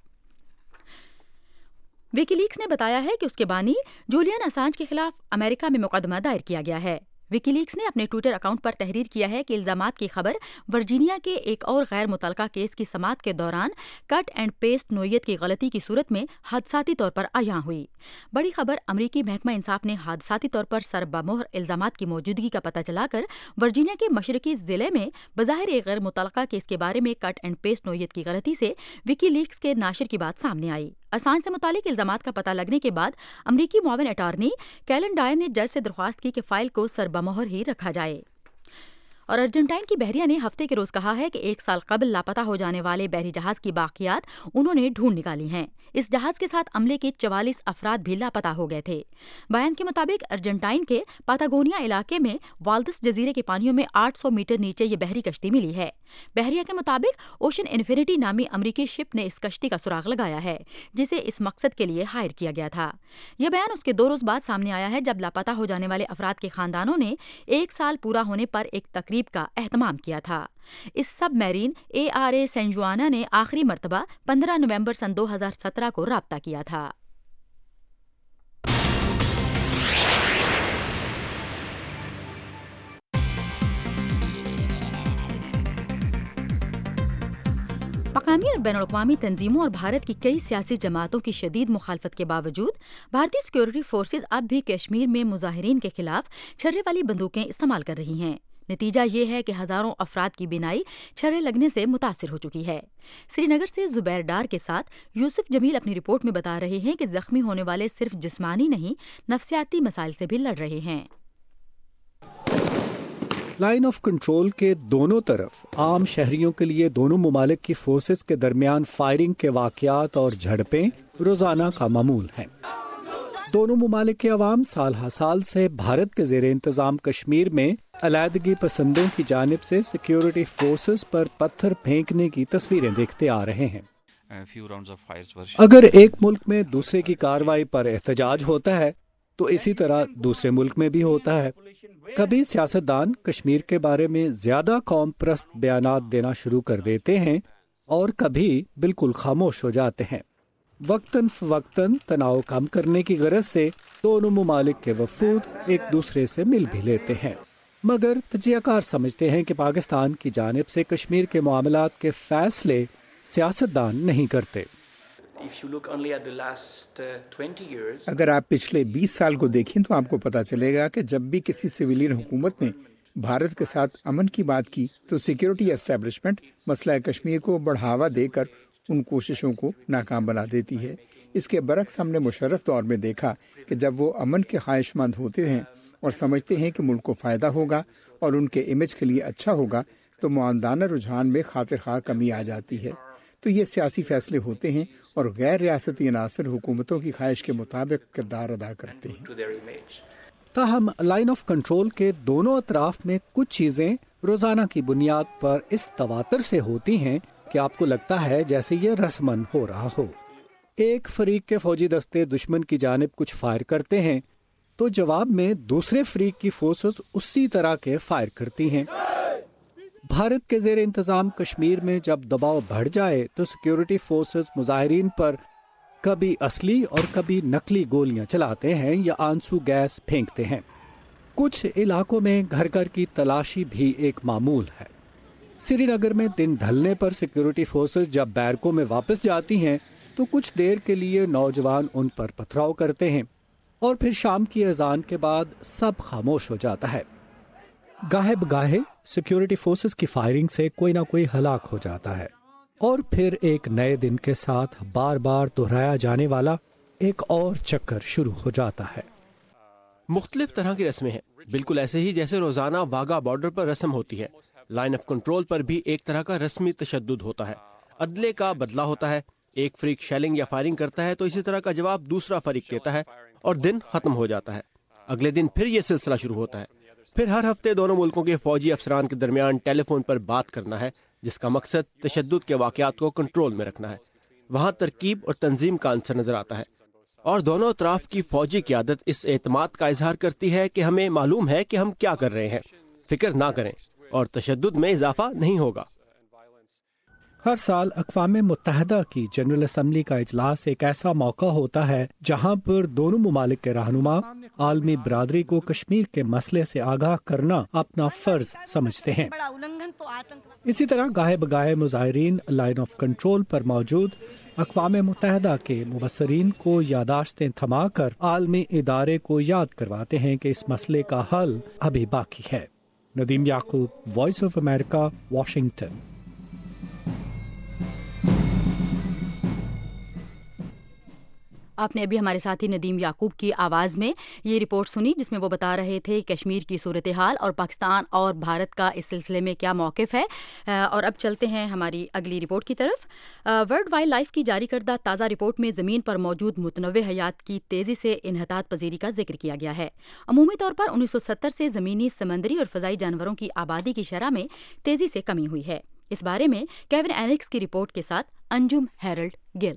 विकीलीक्स ने बताया है कि उसके बानी जूलियन असांज के खिलाफ अमेरिका में मुकदमा दायर किया गया है। विकीलीक्स ने अपने ट्विटर अकाउंट पर तहरीर किया है कि इल्जामात की खबर वर्जीनिया के एक और गैर मुतलका केस की समाअत के दौरान कट एंड पेस्ट नोयत की गलती की सूरत में हादसाती तौर पर आयां हुई। बड़ी खबर अमरीकी महकमा इंसाफ ने हादसाती तौर पर सरबमोहर इल्जामात की मौजूदगी का पता चलाकर वर्जीनिया के मशरकी जिले में बज़ाहिर एक गैर मुतलका केस के बारे में कट एंड पेस्ट नोयत की गलती से विकीलीक्स के नाशिर की बात सामने आई। असांज से मुतालिक इल्जामात का पता लगने के बाद अमरीकी मुआविन अटार्नी कैलन डायर ने जज से दरख्वास्त की कि फाइल को सरबमोहर ही रखा जाए। और अर्जेंटाइन की बहरिया ने हफ्ते के रोज कहा है कि एक साल कबल लापता हो जाने वाले बहरी जहाज की बाकियात उन्होंने ढूंढ निकाली हैं। इस जहाज के साथ अमले के चवालीस अफराद भी लापता हो गए थे। बयान के मुताबिक अर्जेंटाइन के पातागोनिया इलाके में वाल्दिस जजीरे के पानियों में आठ सौ मीटर नीचे ये बहरी कश्ती मिली है। बहरिया के मुताबिक ओशन इन्फिनिटी नामी अमरीकी शिप ने इस कश्ती का सुराग लगाया है, जिसे इस मकसद के लिए हायर किया गया था। यह बयान उसके दो रोज बाद सामने आया है जब लापता हो जाने वाले अफराद के खानदानों ने एक साल पूरा होने पर एक तकरीब का एहतमाम किया था। इस सब मैरीन ए आर ए सेंजुआना ने आखिरी मर्तबा पंद्रह नवंबर सन दो हज़ार सत्रह को राब्ता किया था। मकामी और बैनुल-अक़वामी तंजीमों और भारत की कई सियासी जमातों की शदीद मुखालफत के बावजूद भारतीय सिक्योरिटी फोर्सेज अब भी कश्मीर में मुजाहिरीन के खिलाफ छर्रे वाली बंदूकें इस्तेमाल कर रही हैं। नतीजा ये है कि हजारों अफराद की बिनाई छर्रे लगने से मुतासिर हो चुकी है। श्रीनगर से जुबैर डार के साथ यूसुफ जमील अपनी रिपोर्ट में बता रहे हैं कि जख्मी होने वाले सिर्फ जिस्मानी नहीं, नफ्सियाती मसाइल से भी लड़ रहे हैं। लाइन ऑफ कंट्रोल के दोनों तरफ आम शहरियों के लिए दोनों मुमालिक की फोर्सेस के दरमियान फायरिंग के वाकयात और झड़पें रोजाना का मामूल हैं। दोनों मुमालिक के अवाम साल हा साल से भारत के जेर इंतजाम कश्मीर में अलैदगी पसंदों की जानिब से सिक्योरिटी फोर्सेस पर पत्थर फेंकने की तस्वीरें देखते आ रहे हैं। अगर एक मुल्क में दूसरे की कार्रवाई पर एहतजाज होता है तो इसी तरह दूसरे मुल्क में भी होता है। कभी सियासतदान कश्मीर के बारे में ज्यादा कौम परस्त बयानात देना शुरू कर देते हैं और कभी बिल्कुल खामोश हो जाते हैं। वक्तन फवक्तन तनाव कम करने की गरज से दोनों मुमालिक के वफूद एक दूसरे से मिल भी लेते हैं, मगर तजियाकार समझते हैं कि पाकिस्तान की जानिब से कश्मीर के मामलात के फैसले सियासतदान नहीं करते। अगर आप पिछले बीस साल को देखें तो आपको पता चलेगा कि जब भी किसी सिविलियन हुकूमत ने भारत के साथ अमन की बात की तो सिक्योरिटी एस्टेब्लिशमेंट मसला कश्मीर को बढ़ावा देकर उन कोशिशों को नाकाम बना देती है। इसके बरक्स हमने मुशर्रफ दौर में देखा कि जब वो अमन के ख्वाहिशमंद होते हैं और समझते हैं कि मुल्क को फ़ायदा होगा और उनके इमेज के लिए अच्छा होगा तो मुआंदाना रुझान में खातिर खा कमी आ जाती है। तो ये सियासी फैसले होते हैं और गैर रियासती अनासर हुकूमतों की ख्वाहिश के मुताबिक किरदार अदा करते हैं। ताहम लाइन ऑफ कंट्रोल के दोनों अतराफ में कुछ चीज़ें रोज़ाना की बुनियाद पर इस तवातर से होती हैं कि आपको लगता है जैसे ये रस्मन हो रहा हो। एक फरीक के फौजी दस्ते दुश्मन की जानिब कुछ फायर करते हैं तो जवाब में दूसरे फरीक की फोर्सेस उसी तरह के फायर करती हैं। भारत के ज़ेर इंतज़ाम कश्मीर में जब दबाव बढ़ जाए तो सिक्योरिटी फोर्सेस मुजाहिरीन पर कभी असली और कभी नकली गोलियां चलाते हैं या आंसू गैस फेंकते हैं। कुछ इलाकों में घर घर की तलाशी भी एक मामूल है। श्रीनगर में दिन ढलने पर सिक्योरिटी फोर्सेस जब बैरकों में वापस जाती हैं तो कुछ देर के लिए नौजवान उन पर पथराव करते हैं और फिर शाम की अजान के बाद सब खामोश हो जाता है। गाहे बगाहे सिक्योरिटी फोर्सेस की फायरिंग से कोई ना कोई हलाक हो जाता है और फिर एक नए दिन के साथ बार बार दोहराया जाने वाला एक और चक्कर शुरू हो जाता है। मुख्तलिफ तरह की रस्में हैं, बिल्कुल ऐसे ही जैसे रोजाना वाघा बॉर्डर पर रस्म होती है। लाइन ऑफ कंट्रोल पर भी एक तरह का रस्मी तशद्दुद होता है, अदले का बदला होता है। एक फरीक शेलिंग या फायरिंग करता है तो इसी तरह का जवाब दूसरा फरीक देता है और दिन खत्म हो जाता है। अगले दिन फिर ये सिलसिला शुरू होता है। फिर हर हफ्ते दोनों मुल्कों के फौजी अफसरान के दरमियान टेलीफोन पर बात करना है, जिसका मकसद तशद्दुद के वाक़यात को कंट्रोल में रखना है। वहाँ तरकीब और तंजीम का अंसर नजर आता है और दोनों अतराफ की फौजी क़यादत इस एतमाद का इजहार करती है कि हमें मालूम है कि हम क्या कर रहे हैं, फिक्र ना करें और तशद्दुद में इजाफा नहीं होगा। हर साल अक़वाम मुत्तहदा की जनरल असम्बली का इजलास एक ऐसा मौका होता है जहाँ पर दोनों मुमालिक के रहनुमा आलमी बरादरी को कश्मीर के मसले से आगाह करना अपना फर्ज समझते हैं। इसी तरह गाहे बगाहे मुजाहिरीन लाइन ऑफ कंट्रोल पर मौजूद अक़वाम मुत्तहदा के मुबस्सरीन को यादाश्तें थमा कर आलमी इदारे को याद करवाते हैं कि इस मसले का हल अभी बाकी है। Nadeem Yaqoob, voice of America, Washington. आपने अभी हमारे साथी नदीम याकूब की आवाज़ में ये रिपोर्ट सुनी जिसमें वो बता रहे थे कश्मीर की सूरत हाल और पाकिस्तान और भारत का इस सिलसिले में क्या मौक़िफ़ है। और अब चलते हैं हमारी अगली रिपोर्ट की तरफ। वर्ल्ड वाइल्ड लाइफ की जारी करदा ताज़ा रिपोर्ट में ज़मीन पर मौजूद मुतनव्वे हयात की तेज़ी से इन्हतात पजीरी का जिक्र किया गया है। अमूमी तौर पर उन्नीस सौ सत्तर से ज़मीनी, समंदरी और फ़ज़ाई जानवरों की आबादी की शरह में तेज़ी से कमी हुई है। इस बारे में केविन एनिक्स की रिपोर्ट के साथ Anjum Harold Gill.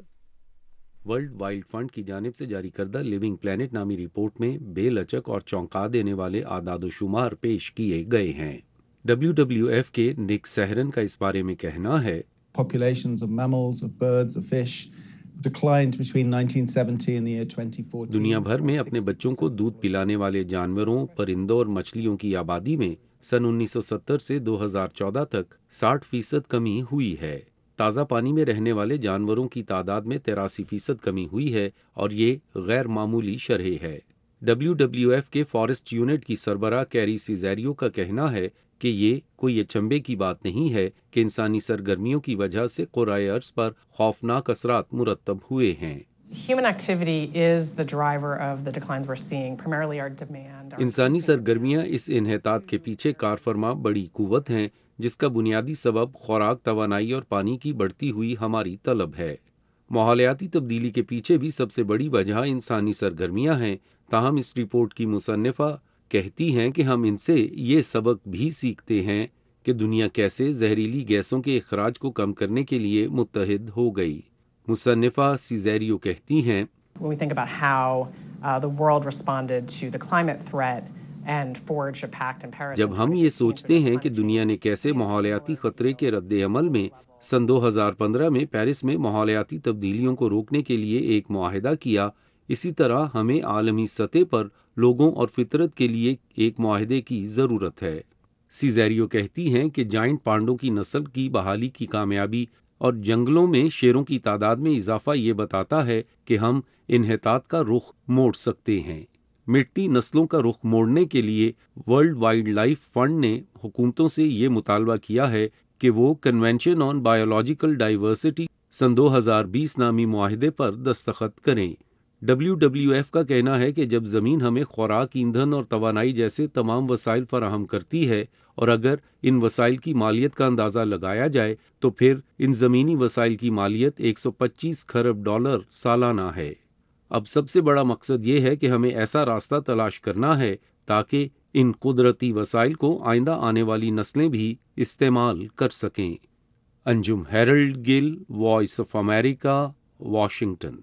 World wild fund की जानिब से जारी करदा लिविंग प्लैनेट नामी रिपोर्ट में बेलचक और चौंका देने वाले आदाद शुमार पेश किए गए हैं। डब्ल्यू डब्ल्यू एफ के निक सहरन का इस बारे में कहना है, Populations of mammals, of birds, of fish declined between nineteen seventy and the year twenty fourteen. दुनिया भर में अपने बच्चों को दूध पिलाने वाले जानवरों, परिंदों और मछलियों की आबादी में सन उन्नीस सौ सत्तर से दो हज़ार चौदह तक साठ फीसद कमी हुई है। ताज़ा पानी में रहने वाले जानवरों की तादाद में तिरासी फीसद कमी हुई है और ये गैर मामूली शरह है। डब्ल्यू डब्ल्यू एफ के फॉरेस्ट यूनिट की सरबराह कैरी सीजेरियो का कहना है कि ये कोई अचंभे की बात नहीं है कि इंसानी सरगर्मियों की वजह से क़ुराए अर्ज़ पर खौफनाक असरात मुरतब हुए हैं। Human activity is the driver of the declines we're seeing, primarily our demand. इंसानी सरगर्मियां इस इन्हतात के पीछे कारफरमा बड़ी कुव्वत हैं, जिसका बुनियादी सबब खुराक, तवानाई और पानी की बढ़ती हुई हमारी तलब है। माहौलियाती तब्दीली के पीछे भी सबसे बड़ी वजह इंसानी सरगर्मियां हैं। ताहम इस रिपोर्ट की मुसन्निफा कहती हैं कि हम इनसे ये सबक भी सीखते हैं कि दुनिया कैसे जहरीली गैसों के इखराज को कम करने के लिए मुत्तहिद हो गई। मुसन्निफा सीजेरियो कहती हैं, When we think about how uh, the world responded to the climate threat and forged a pact in Paris. जब हम ये सोचते हैं कि दुनिया ने कैसे माहौलियाती खतरे के रद्द अमल में सन दो हज़ार पंद्रह में पेरिस में माहौलियाती तब्दीलियों को रोकने के लिए एक मुआहिदा किया, इसी तरह हमें आलमी सतह पर लोगों और फितरत के लिए एक मुआहिदे की ज़रूरत है। सीजेरियो कहती हैं कि जाइंट पांडों की नस्ल की बहाली की कामयाबी और जंगलों में शेरों की तादाद में इजाफा ये बताता है कि हम इन्हतात का रुख मोड़ सकते हैं। मिटती नस्लों का रुख मोड़ने के लिए वर्ल्ड वाइल्ड लाइफ फंड ने हुकूमतों से ये मुतालबा किया है कि वो कन्वेंशन ऑन बायोलॉजिकल डाइवर्सिटी सन दो हज़ार बीस नामी मुआहिदे पर दस्तखत करें। डब्ल्यू डब्ल्यू एफ का कहना है कि जब ज़मीन हमें खुराक, ईंधन और तवानाई जैसे तमाम वसाइल फराहम करती है और अगर इन वसाइल की मालियत का अंदाज़ा लगाया जाए तो फिर इन ज़मीनी वसाइल की मालियत एक सौ पच्चीस खरब डॉलर सालाना है। अब सबसे बड़ा मकसद ये है कि हमें ऐसा रास्ता तलाश करना है ताकि इन कुदरती वसाइल को आइंदा आने वाली नस्लें भी इस्तेमाल कर सकें। Anjum Harold Gill, voice of America, Washington.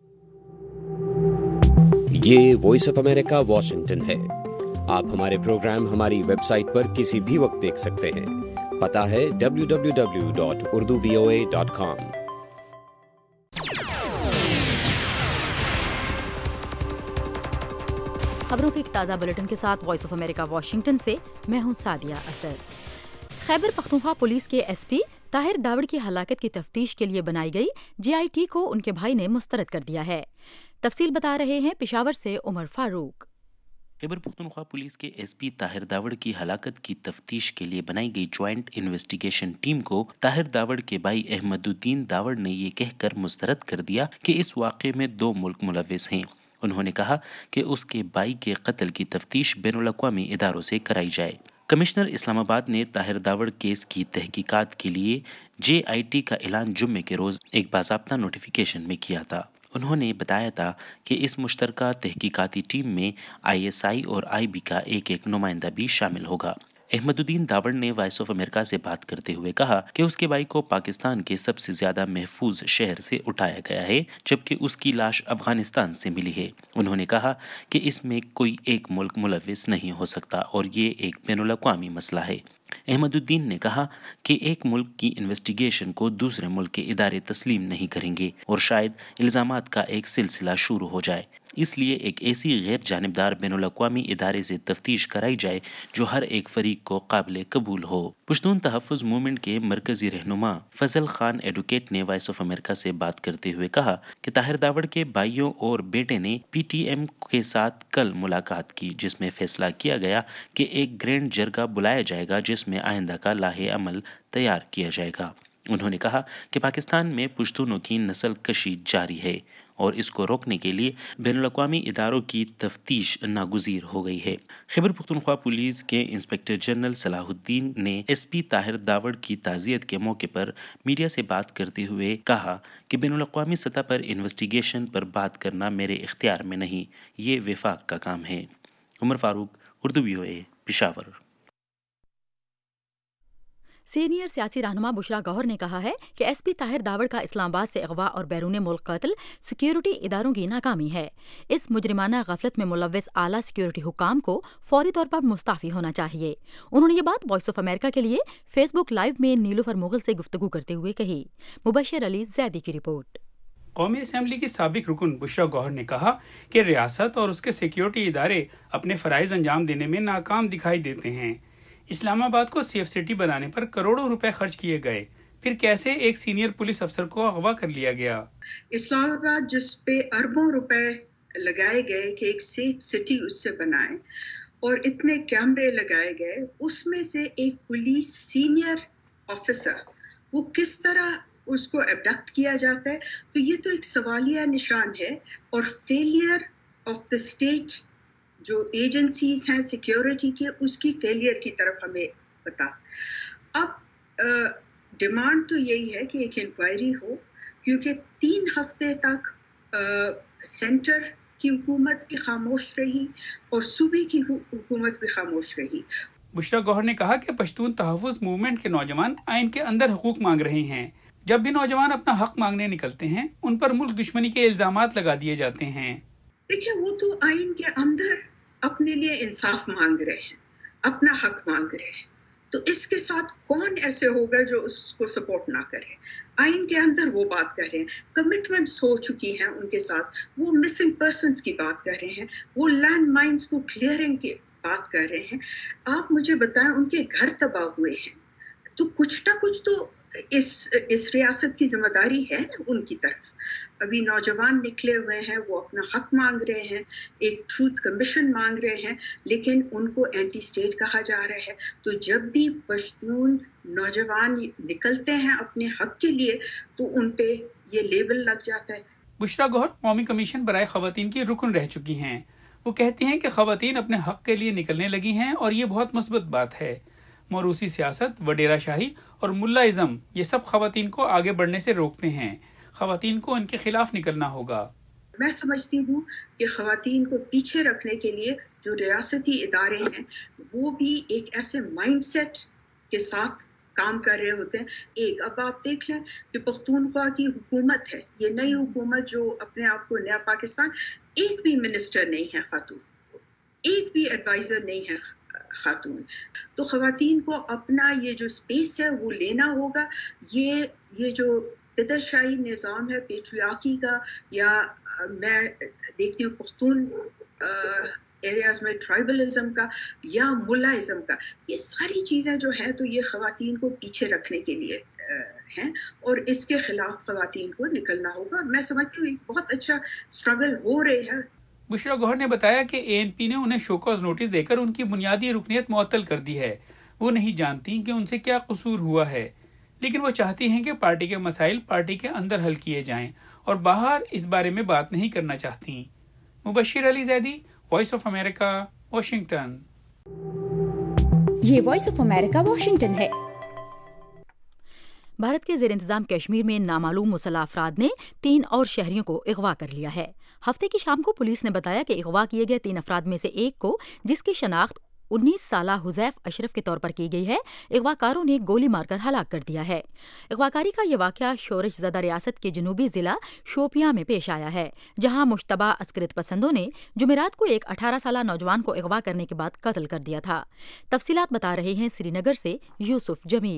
ये वॉइस ऑफ अमेरिका वाशिंगटन है। आप हमारे प्रोग्राम हमारी वेबसाइट पर किसी भी वक्त देख सकते हैं। पता है W W W dot Urdu V O A dot com. खबरों के एक ताज़ा बुलेटिन के साथ वॉइस ऑफ अमेरिका वाशिंगटन से मैं हूं सादिया असद। खैबर पख्तूनख्वा पुलिस के एसपी ताहिर दावड़ की हलाकत की तफ्तीश के लिए बनाई गई जे आई टी को उनके भाई ने मुस्तरद कर दिया है। तफसील बता रहे हैं पेशावर से उमर फारूक। खैबर पख्तूनख्वा पुलिस के एसपी ताहिर दावड़ की हलाकत की तफ्तीश के लिए बनाई गई ज्वाइंट इन्वेस्टिगेशन टीम को ताहिर दावड़ के भाई अहमदुद्दीन दावड़ ने ये कहकर मुस्तरद कर दिया कि इस वाक़े में दो मुल्क मुलव्विस हैं। उन्होंने कहा कि उसके भाई के कत्ल की तफ्तीश बैनुल-अक़वामी इदारों से कराई जाए। कमिश्नर इस्लामाबाद ने ताहिर दावड़ केस की तहकीकात के लिए जे आई टी का ऐलान जुम्मे के रोज़ एक बाज़ाब्ता नोटिफिकेशन में किया था। उन्होंने बताया था कि इस मुश्तरका तहकीकाती टीम में आई एस आई और आई बी का एक एक नुमाइंदा भी शामिल होगा। अहमदुद्दीन दावड़ ने वॉइस ऑफ अमेरिका से बात करते हुए कहा कि उसके भाई को पाकिस्तान के सबसे ज्यादा महफूज शहर से उठाया गया है, जबकि उसकी लाश अफगानिस्तान से मिली है। उन्होंने कहा कि इसमें कोई एक मुल्क मुलव्विस नहीं हो सकता और ये एक बैनुल-अक़वामी मसला है। अहमदुद्दीन ने कहा कि एक मुल्क की इन्वेस्टिगेशन को दूसरे मुल्क के इदारे तस्लीम नहीं करेंगे और शायद इल्ज़ामात का एक सिलसिला शुरू हो जाए, इसलिए एक ऐसी गैर जानिबदार बैनुल-अक़वामी इदारे से तफ्तीश कराई जाए जो हर एक फरीक को काबिल कबूल हो। पश्तून तहफ़्फ़ुज़ मूवमेंट के मरकज़ी रहनुमा फजल खान एडवोकेट ने वॉइस ऑफ अमेरिका से बात करते हुए कहा कि ताहिर दावड़ के भाइयों और बेटे ने पी टी एम के साथ कल मुलाकात की, जिसमें फैसला किया गया कि एक ग्रैंड जरगा बुलाया जाएगा जिसमें आइंदा का लाहे अमल तैयार किया जाएगा। उन्होंने कहा कि पाकिस्तान में पश्तूनों की नस्ल कशी जारी है और इसको रोकने के लिए बैनुल-अक़वामी इदारों की तफ्तीश नागुज़ीर हो गई है। खैबर पख्तूनख्वा पुलिस के इंस्पेक्टर जनरल सलाहुद्दीन ने एसपी ताहिर दावड़ की ताज़ियत के मौके पर मीडिया से बात करते हुए कहा कि बैनुल-अक़वामी सतह पर इन्वेस्टिगेशन पर बात करना मेरे इख्तियार में नहीं, ये वफाक का काम है। Umar Farooq, Urdu V O A, Peshawar. Senior सियासी रहनुमा बुशरा गौहर ने कहा है कि एसपी ताहिर दावड़ का इस्लामाबाद से अगवा और बैरून मुल्क कत्ल सिक्योरिटी इदारों की नाकामी है। इस मुजरिमाना गफलत में मुलव्विस आला सिक्योरिटी हुकाम को फौरी तौर पर मुस्ताफ़ी होना चाहिए। उन्होंने ये बात वॉइस ऑफ अमेरिका के लिए फेसबुक लाइव में नीलूफर मुगल से गुफ्तगू करते हुए कही। मुबशर अली ज़ैदी की रिपोर्ट। कौमी असम्बली की साबिक रुकन बुशरा गौहर ने कहा कि रियासत और उसके सिक्योरिटी इदारे अपने फ़राइज़ अंजाम देने में नाकाम दिखाई देते हैं। इस्लामाबाद को सेफ सिटी बनाने पर करोड़ों रुपए खर्च किए गए, फिर कैसे एक सीनियर पुलिस अफसर को अगवा कर लिया गया। इस्लामाबाद जिस पे अरबों रुपए लगाए गए कि एक सेफ सिटी उससे बनाए और इतने कैमरे लगाए गए, उसमें से एक पुलिस सीनियर ऑफिसर वो किस तरह उसको अबडक्ट किया जाता है, तो ये तो एक सवालिया निशान है और फेलियर ऑफ द स्टेट जो एजेंसीज हैं सिक्योरिटी के, उसकी फेलियर की तरफ हमें बता। अब डिमांड तो यही है कि एक इंक्वायरी हो, क्योंकि तीन हफ्ते तक आ, सेंटर की हुकूमत भी खामोश रही और सूबे की हुकूमत भी खामोश रही। बुशरा गौहर ने कहा कि पश्तून तहफ़्फ़ुज़ मूवमेंट के नौजवान आइन के अंदर हुकूक मांग रहे हैं। जब भी नौजवान अपना हक मांगने निकलते हैं, उन पर मुल्क दुश्मनी के इल्जामात लगा दिए जाते हैं। देखिए, वो तो आइन के अंदर अपने लिए इंसाफ मांग रहे हैं, अपना हक मांग रहे हैं, तो इसके साथ कौन ऐसे होगा जो उसको सपोर्ट ना करे। आइन के अंदर वो बात कर रहे हैं, कमिटमेंट्स हो चुकी हैं उनके साथ, वो मिसिंग पर्सन्स की बात कर रहे हैं, वो लैंड माइंस को क्लियरिंग की बात कर रहे हैं। आप मुझे बताएं, उनके घर तबाह हुए हैं, तो कुछ ना कुछ तो इस इस रियासत की जिम्मेदारी है उनकी तरफ। अभी नौजवान निकले हुए हैं, वो अपना हक मांग रहे हैं, एक ट्रूथ कमीशन मांग रहे हैं, लेकिन उनको एंटी स्टेट कहा जा रहा है। तो जब भी पश्तून नौजवान निकलते हैं अपने हक के लिए, तो उन पे ये लेबल लग जाता है। बुशरा गौहर कौमी कमीशन बराए ख़वातीन की रुकन रह चुकी हैं। वो कहती हैं कि ख़वातीन अपने हक के लिए निकलने लगी हैं और ये बहुत मुस्बत बात है। मौरूसी सियासत, वडेरा शाही और मुल्लाइज़म ये सब ख़वातीन को आगे बढ़ने से रोकते हैं। ख़वातीन को इनके खिलाफ निकलना होगा। मैं समझती हूँ कि ख़वातीन को पीछे रखने के लिए जो रियासती इदारे हैं, वो भी एक ऐसे माइंडसेट के साथ काम कर रहे होते हैं। एक अब आप देख लें कि पख्तूनख्वा की हुकूमत है, ये नई हुकूमत जो अपने आप को नया पाकिस्तान, एक भी मिनिस्टर नहीं है खातून, एक भी एडवाइज़र नहीं है खातून। तो ख़वातीन को अपना ये जो स्पेस है वो लेना होगा। ये ये जो पिदरशाही निज़ाम है पेट्रियार्की का, या मैं देखती हूँ पख्तून एरियाज में ट्राइबलिज्म का या मुल्लाइज्म का, ये सारी चीज़ें जो हैं तो ये ख़वातीन को पीछे रखने के लिए हैं और इसके खिलाफ ख़वातीन को निकलना होगा। मैं समझती हूँ बहुत अच्छा स्ट्रगल हो रही है। बुशरा गौहर ने बताया कि ए एन पी ने उन्हें शोकॉज नोटिस देकर उनकी बुनियादी रुकनियत मुअत्तल कर दी है। वो नहीं जानती कि उनसे क्या कसूर हुआ है, लेकिन वो चाहती हैं कि पार्टी के मसाइल पार्टी के अंदर हल किए जाएं और बाहर इस बारे में बात नहीं करना चाहती। Mubashir Ali Zaidi, voice of America, Washington. ये वॉइस ऑफ अमेरिका वाशिंगटन है। भारत के ज़ेर इंतज़ाम कश्मीर में नामालूम मुसल्लह अफराद ने तीन और शहरियों को अगवा कर लिया है। हफ्ते की शाम को पुलिस ने बताया कि अगवा किए गए तीन अफराद में से एक को, जिसकी शनाख्त उन्नीस साला हुजैफ अशरफ के तौर पर की गई है, अगवाकारों ने गोली मारकर हलाक कर दिया है। अगवाकारी का यह वाक़या शोरश ज़दा रियासत के जनूबी ज़िला शोपियां में पेश आया है, जहां मुश्तबा अस्करित पसंदों ने जुमेरात को एक अठारह साला नौजवान को अगवा करने के बाद कत्ल कर दिया था। तफसीलात बता रहे हैं श्रीनगर से यूसुफ जमील।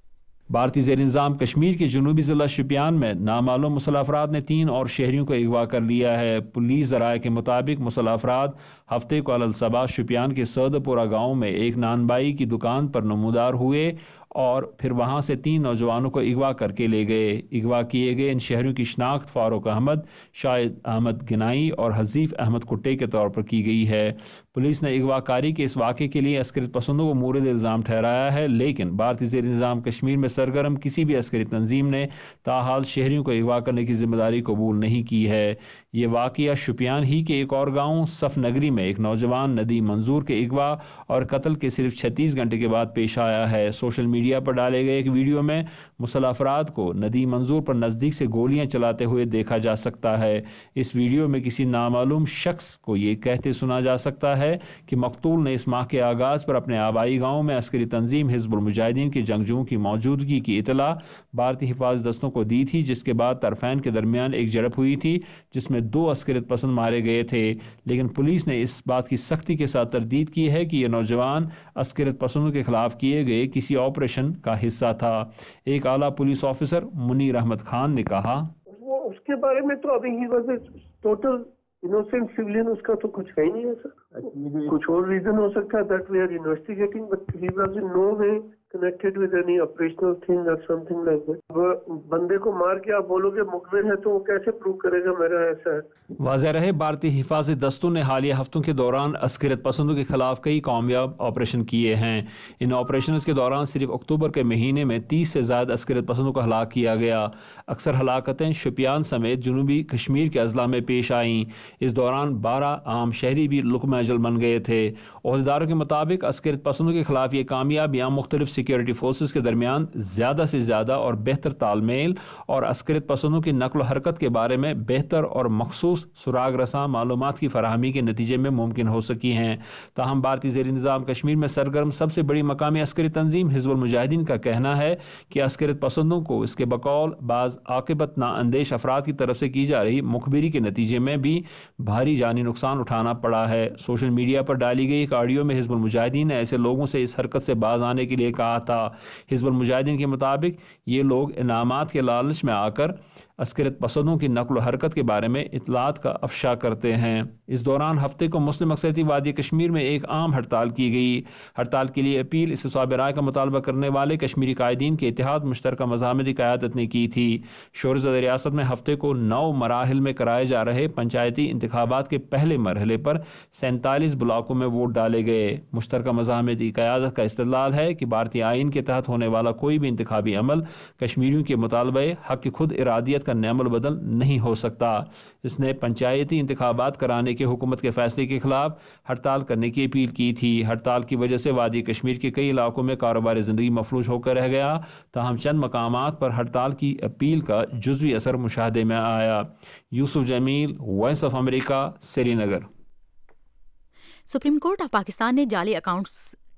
भारतीय ज़ेर इंतज़ाम कश्मीर के जनूबी ज़िला शुपियान में नामालूम मुसल्लह अफराद ने तीन और शहरियों को अगवा कर लिया है। पुलिस ज़राए के मुताबिक मुसल्लह अफराद हफ्ते को अलसबा शुपियान के सदपुरा गाँव में एक नानबाई की दुकान पर नमूदार हुए और फिर वहां से तीन नौजवानों को अगवा करके ले गए। अगवा किए गए इन शहरों की शनाख्त फारूक अहमद, शाहिद अहमद गिनाई और हजीफ अहमद कुट्टे के तौर पर की गई है। पुलिस ने अगवाकारी के इस वाक़े के लिए अस्करित पसंदों को मूरद इल्ज़ाम ठहराया है, लेकिन भारतीय ज़ेर इंतज़ाम कश्मीर में सरगर्म किसी भी अस्करी तंजीम ने ताहाल शहरियों को अगवा करने की जिम्मेदारी कबूल नहीं की है। ये वाक़या शुपियान ही के एक और गाँव सफ नगरी में एक नौजवान नदीम मंजूर के अगवा और कत्ल के सिर्फ छत्तीस घंटे के बाद पेश आया है। सोशल मीडिया पर डाले गए एक वीडियो में मुसल्लह अफराद को नदीम मंजूर पर नज़दीक से गोलियां चलाते हुए देखा जा सकता है। इस वीडियो में किसी नामालूम शख्स को ये कहते सुना जा सकता है कि मकतूल ने इस माह के आगाज़ पर अपने आबाई गाँव में अस्करी तंजीम हिज़्बुल मुजाहिदीन के जंगजुओं की मौजूदगी की इतला भारतीय हिफाजत दस्तों को दी थी, जिसके बाद तरफैन के दरमियान एक झड़प हुई थी जिसमें दो अस्करित पसंद मारे गए थे। लेकिन पुलिस ने इस बात की सख्ती के साथ तरदीद की है कि ये नौजवान अस्करित पसंदों के खिलाफ किए गए किसी ऑपरेशन का हिस्सा था। एक आला पुलिस ऑफिसर मुनीर अहमद खान ने कहा, वो उसके बारे में तो अभी he was total innocent civilian, उसका तो कुछ है ही नहीं है सर। कुछ और रीजन हो सकता है that we are investigating, but he was in no way connected with any operational thing or something like that. वो बंदे को मार के आप बोलोगे मुखबिर है तो वो कैसे प्रूव करेगा मेरा ऐसा है। वाज़ेह रहे भारतीय हिफाजत दस्तों ने हालिया हफ्तों के दौरान अस्करित पसंदों के खिलाफ कई कामयाब ऑपरेशन किए हैं। इन ऑपरेशन के दौरान सिर्फ अक्टूबर के महीने में तीस से ज़्यादा अस्करित पसंदों को हलाक किया गया। अक्सर हलाकतें शुपियान समेत जनूबी कश्मीर के अजला में पेश आईं। इस दौरान बारह आम शहरी भी लुक़्मा अजल बन गए थे। ओहदेदारों के मुताबिक अस्करित पसंदों के खिलाफ ये कामयाबियाँ मुख्तलिफ सिक्योरिटी फोर्सेस के दरमियान ज़्यादा से ज़्यादा और बेहतर तालमेल और अस्करित पसंदों की नकल हरकत के बारे में बेहतर और मखसूस सुराग रसां मालूमात की फराहमी के नतीजे में मुमकिन हो सकी हैं। ताहम भारतीय ज़ेर इंतज़ाम कश्मीर में सरगर्म सबसे बड़ी मकामी अस्करी तंजीम हिज़्बुल मुजाहिदीन का कहना है कि अस्करित पसंदों को इसके बकौल बाज़ आकिबत नाअंदेश अफराद की तरफ से की जा रही मुखबिरी के नतीजे में भी भारी जानी नुकसान उठाना पड़ा है। सोशल मीडिया पर डाली गई एक ऑडियो में हिज़्बुल मुजाहिदीन ने ऐसे लोगों से इस हरकत से बाज आने के लिए कहा था। हिज़्बुल मुजाहिदीन के मुताबिक ये लोग इनामात के लालच में आकर अस्करित पसंदों की नकल हरकत के बारे में इतलात का अफशा करते हैं। इस दौरान हफ्ते को मुस्लिम अक्सरियती वादी कश्मीर में एक आम हड़ताल की गई। हड़ताल के लिए अपील इसतिसाब राय का मुतालबा करने वाले कश्मीरी कायदीन के इत्तेहाद मुश्तरका मज़ामती क़यादत ने की थी। शोरज़दा रियासत में हफ्ते को नौ मराहिल में कराए जा रहे पंचायती इंतखाबात के पहले मरहले पर सैंतालीस ब्लॉकों में वोट डाले गए। मुश्तरका मज़ामती क़यादत का इस्तदलाल है कि भारतीय आइन के तहत होने वाला कोई भी इंतखाबी अमल कश्मीरियों के मुतालबे हक़ खुद इरादियत का अमल बदल नहीं हो सकता। इसने पंचायती इंतखाबात कराने के हुकूमत के फैसले के खिलाफ हड़ताल करने की अपील की थी। हड़ताल की वजह से वादी कश्मीर के कई इलाकों में कारोबारी ज़िंदगी मफलूज होकर रह गया। ताहम चंद मकामात पर हड़ताल की अपील का जुज़वी असर मुशाहदे में आया। Yusuf Jamil, voice of America, Srinagar. Supreme court of Pakistan ने जाली अकाउंट्स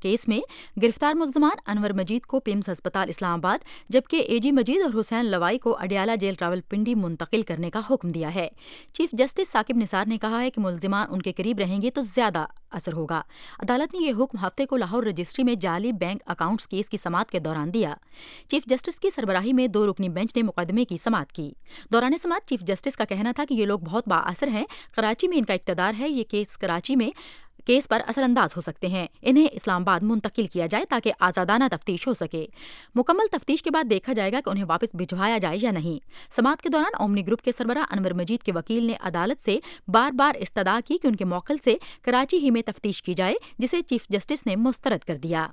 केस में गिरफ्तार मुल्ज़िमान अनवर मजीद को पिम्स अस्पताल इस्लामाबाद जबकि एजी मजीद और हुसैन लवाई को अडियाला जेल रावलपिंडी मुंतकिल करने का हुक्म दिया है। चीफ जस्टिस साकिब निसार ने कहा है कि मुल्ज़िमान उनके करीब रहेंगे तो ज्यादा असर होगा। अदालत ने यह हुक्म हफ्ते को लाहौर रजिस्ट्री में जाली बैंक अकाउंट्स केस की समाअत के दौरान दिया। चीफ जस्टिस की सरबराही में दो रुकनी बेंच ने मुकदमे की समाअत की। दौरान समाअत चीफ जस्टिस का कहना था कि ये लोग बहुत बाअसर हैं, कराची में इनका इक़्तिदार है, ये केस कराची में केस पर असरअंदाज हो सकते हैं, इन्हें इस्लामाबाद मुंतकिल किया जाए ताकि आज़ादाना तफ्तीश हो सके। मुकम्मल तफ्तीश के बाद देखा जाएगा कि उन्हें वापस भिजवाया जाए या नहीं। समाअत के दौरान ओमनी ग्रुप के सरबराह अनवर मजीद के वकील ने अदालत से बार बार इस्तदा की कि उनके मौक़िल से कराची ही में तफ्तीश की जाए, जिसे चीफ जस्टिस ने मुस्तरद कर दिया।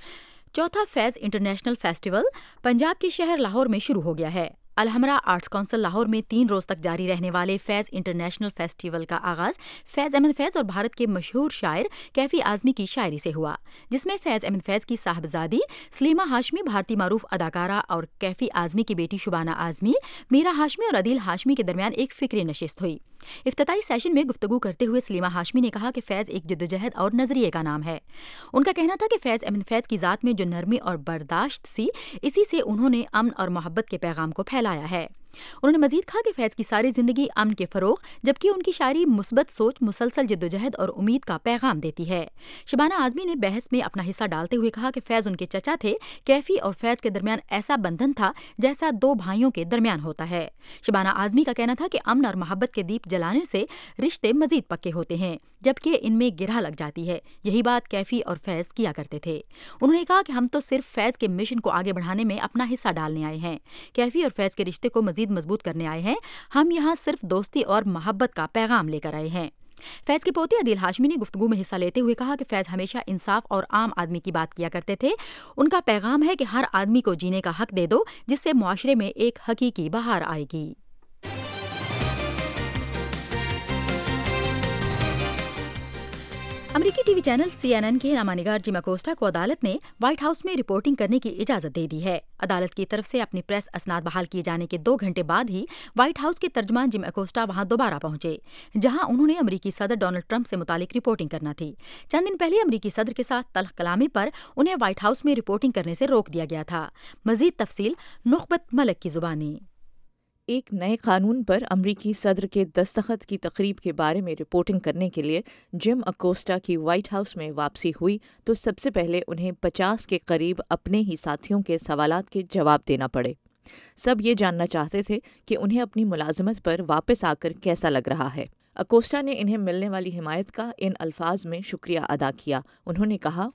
चौथा फैज़ इंटरनेशनल फेस्टिवल पंजाब के शहर लाहौर में शुरू हो गया है। अलहमरा आर्ट्स काउंसिल लाहौर में तीन रोज तक जारी रहने वाले फैज़ इंटरनेशनल फेस्टिवल का आगाज फैज़ अहमद फैज़ और भारत के मशहूर शायर कैफी आज़मी की शायरी से हुआ, जिसमें फैज़ अहमद फैज़ की साहबजादी सलीमा हाशमी, भारतीय मारूफ अदाकारा और कैफी आज़मी की बेटी शुबाना आज़मी, मीरा हाशमी और अदील हाशमी के दरमियान एक फिक्री नशिस्त हुई। इफ्तिताई सेशन में गुफ्तगू करते हुए सलीमा हाशमी ने कहा कि फैज़ एक जद्दोजहद और नजरिए का नाम है। उनका कहना था कि फैज़ अहमद फैज़ की ज़ात में जो नरमी और बर्दाश्त सी, इसी से उन्होंने अमन और मोहब्बत के पैगाम को फैलाया है। उन्होंने मजीद कहा कि फैज़ की सारी जिंदगी अमन के फरोग, जबकि उनकी शायरी मुस्बत सोच, मुसलसल जद्दोजहद और उम्मीद का पैगाम देती है। शबाना आज़मी ने बहस में अपना हिस्सा डालते हुए कहा कि फैज़ उनके चचा थे। कैफी और फैज़ के दरमियान ऐसा बंधन था जैसा दो भाइयों के दरमियान होता है। शबाना आज़मी का कहना था कि अमन और मोहब्बत के दीप जलाने से रिश्ते मजीद पक्के होते हैं, जबकि इनमें गिरह लग जाती है। यही बात कैफी और फैज़ किया करते थे। उन्होंने कहा कि हम तो सिर्फ फैज़ के मिशन को आगे बढ़ाने में अपना हिस्सा डालने आए हैं। कैफी और फैज़ के रिश्ते को मजीद मजबूत करने आए हैं। हम यहाँ सिर्फ दोस्ती और मोहब्बत का पैगाम लेकर आए हैं। फैज़ के पोते अदील हाशमी ने गुफ्तगू में हिस्सा लेते हुए कहा कि फैज़ हमेशा इंसाफ और आम आदमी की बात किया करते थे। उनका पैगाम है कि हर आदमी को जीने का हक दे दो, जिससे मुआशरे में एक हकीकी बहार आएगी। अमेरिकी TV channel C N N के नामानिगार जिम अकोस्टा को अदालत ने व्हाइट हाउस में रिपोर्टिंग करने की इजाजत दे दी है। अदालत की तरफ से अपनी प्रेस असनाद बहाल किए जाने के दो घंटे बाद ही व्हाइट हाउस के तर्जमान जिम अकोस्टा वहां दोबारा पहुंचे, जहां उन्होंने अमेरिकी सदर डोनाल्ड ट्रंप से मुतालिक रिपोर्टिंग करना थी। चंद दिन पहले अमेरिकी सदर के साथ तल्ख कलामी पर उन्हें व्हाइट हाउस में रिपोर्टिंग करने से रोक दिया गया था। मजीद तफसील नुखबत मलक की जुबानी। एक नए कानून पर अमरीकी सदर के दस्तखत की तकरीब के बारे में रिपोर्टिंग करने के लिए जिम अकोस्टा की व्हाइट हाउस में वापसी हुई तो सबसे पहले उन्हें पचास के करीब अपने ही साथियों के सवालात के जवाब देना पड़े। सब ये जानना चाहते थे कि उन्हें अपनी मुलाजमत पर वापस आकर कैसा लग रहा है। अकोस्टा ने इन्हें मिलने वाली हिमायत का इन अल्फाज में शुक्रिया अदा किया। उन्होंने कहा,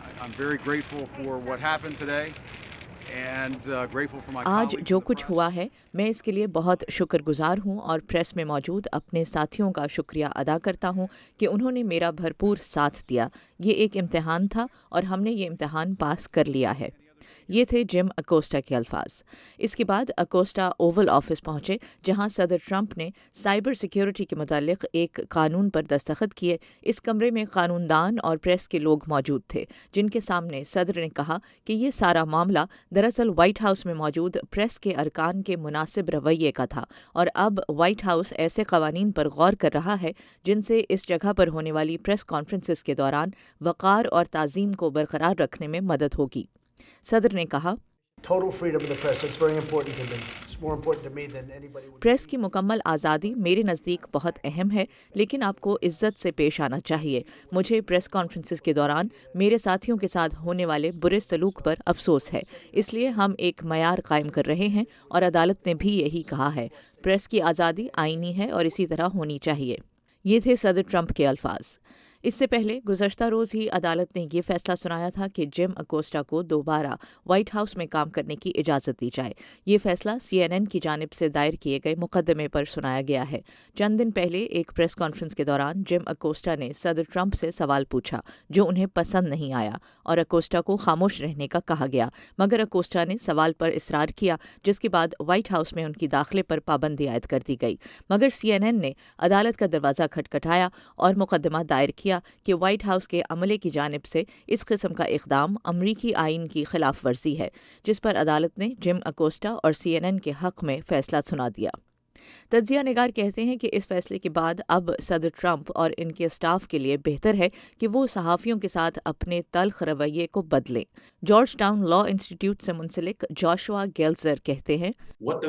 आज जो कुछ हुआ है मैं इसके लिए बहुत शुक्रगुजार हूँ और प्रेस में मौजूद अपने साथियों का शुक्रिया अदा करता हूँ कि उन्होंने मेरा भरपूर साथ दिया। ये एक इम्तिहान था और हमने ये इम्तिहान पास कर लिया है। ये थे जिम अकोस्टा के अल्फाज। इसके बाद अकोस्टा ओवल ऑफिस पहुंचे, जहां सदर ट्रंप ने साइबर सिक्योरिटी के मुतालिक एक कानून पर दस्तखत किए। इस कमरे में कानूनदान और प्रेस के लोग मौजूद थे, जिनके सामने सदर ने कहा कि ये सारा मामला दरअसल व्हाइट हाउस में मौजूद प्रेस के अरकान के मुनासिब रवैये का था और अब व्हाइट हाउस ऐसे कवानीन पर गौर कर रहा है जिनसे इस जगह पर होने वाली प्रेस कॉन्फ्रेंसेस के दौरान वक़ार और ताज़ीम को बरकरार रखने में मदद होगी। सदर ने कहा, प्रेस की मुकम्मल आज़ादी मेरे नज़दीक बहुत अहम है, लेकिन आपको इज्जत से पेश आना चाहिए। मुझे प्रेस कॉन्फ्रेंसेस के दौरान मेरे साथियों के साथ होने वाले बुरे सलूक पर अफसोस है, इसलिए हम एक मयार कायम कर रहे हैं और अदालत ने भी यही कहा है। प्रेस की आज़ादी आईनी है और इसी तरह होनी चाहिए। ये थे सदर ट्रंप के अल्फाज। इससे पहले गुज़श्ता रोज़ ही अदालत ने ये फैसला सुनाया था कि जिम अकोस्टा को दोबारा व्हाइट हाउस में काम करने की इजाज़त दी जाए। ये फैसला सी एन एन की जानिब से दायर किए गए मुकदमे पर सुनाया गया है। चंद दिन पहले एक प्रेस कॉन्फ्रेंस के दौरान जिम अकोस्टा ने सदर ट्रंप से सवाल पूछा जो उन्हें पसंद नहीं आया और अकोस्टा को खामोश रहने का कहा गया, मगर अकोस्टा ने सवाल पर इसरार किया, जिसके बाद व्हाइट हाउस में उनकी दाखिले पर पाबंदी आयद कर दी गई। मगर सी एन एन ने अदालत का दरवाज़ा खटखटाया और मुकदमा दायर किया कि व्हाइट हाउस के अमले की जानिब से इस किस्म का इक़दाम अमरीकी आइन की खिलाफ वर्जी है, जिस पर अदालत ने जिम अकोस्टा और सी एन एन के हक़ में फ़ैसला सुना दिया। تجزیہ نگار کہتے ہیں کہ اس فیصلے کے بعد اب صدر ٹرمپ اور ان کے اسٹاف کے لیے بہتر ہے کہ وہ صحافیوں کے ساتھ اپنے تلخ رویے کو بدلیں۔ جارج ٹاؤن لا انسٹیٹیوٹ سے منسلک جاشوا گیلزر کہتے ہیں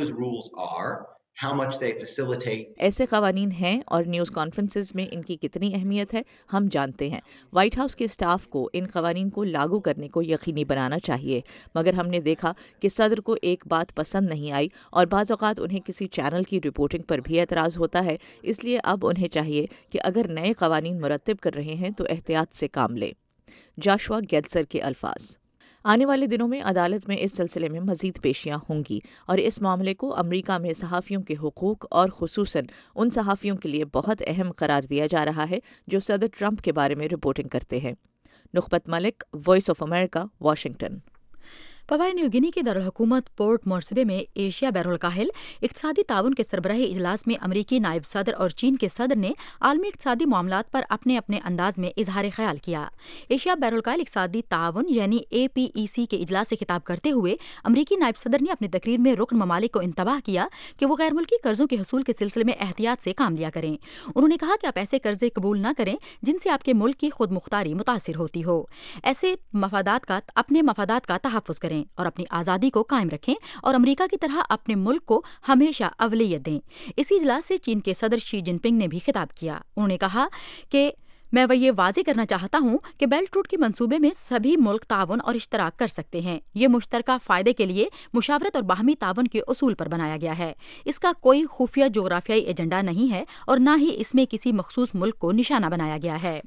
ایسے قوانین ہیں اور نیوز کانفرنسز میں ان کی کتنی اہمیت ہے ہم جانتے ہیں۔ وائٹ ہاؤس کے اسٹاف کو ان قوانین کو لاگو کرنے کو یقینی بنانا چاہیے، مگر ہم نے دیکھا کہ صدر کو ایک بات پسند نہیں آئی اور بعض اوقات انہیں کسی چینل کی رپورٹنگ پر بھی اعتراض ہوتا ہے، اس لیے اب انہیں چاہیے کہ اگر نئے قوانین مرتب کر رہے ہیں تو احتیاط سے کام لیں۔ جاشوا گیلزر کے الفاظ۔ آنے والے دنوں میں عدالت میں اس سلسلے میں مزید پیشیاں ہوں گی اور اس معاملے کو امریکہ میں صحافیوں کے حقوق اور خصوصاً ان صحافیوں کے لیے بہت اہم قرار دیا جا رہا ہے جو صدر ٹرمپ کے بارے میں رپورٹنگ کرتے ہیں۔ Nukhbat Malik, voice of America, Washington. Papua New Guinea کے دارالحکومت پورٹ مورسبے میں ایشیا بحر الکاہل اقتصادی تعاون کے سربراہی اجلاس میں امریکی نائب صدر اور چین کے صدر نے عالمی اقتصادی معاملات پر اپنے اپنے انداز میں اظہار خیال کیا۔ ایشیا بحر الکاہل اقتصادی تعاون یعنی اے پی ای سی کے اجلاس سے خطاب کرتے ہوئے امریکی نائب صدر نے اپنی تقریر میں رکن ممالک کو انتباہ کیا کہ وہ غیر ملکی قرضوں کے حصول کے سلسلے میں احتیاط سے کام لیا کریں۔ انہوں نے کہا کہ آپ ایسے قرضے قبول نہ کریں جن سے آپ کے ملک کی خود مختاری متاثر ہوتی ہو۔ ایسے مفادات کا اپنے مفادات کا تحفظ کریں اور اپنی آزادی کو قائم رکھیں اور امریکہ کی طرح اپنے ملک کو ہمیشہ اولویت دیں۔ اسی اجلاس سے چین کے صدر شی جن پنگ نے بھی خطاب کیا۔ انہوں نے کہا کہ میں وہ یہ واضح کرنا چاہتا ہوں کہ بیلٹ روٹ کے منصوبے میں سبھی ملک تعاون اور اشتراک کر سکتے ہیں۔ یہ مشترکہ فائدے کے لیے مشاورت اور باہمی تعاون کے اصول پر بنایا گیا ہے۔ اس کا کوئی خفیہ جغرافیائی ایجنڈا نہیں ہے اور نہ ہی اس میں کسی مخصوص ملک کو نشانہ بنایا گیا ہے۔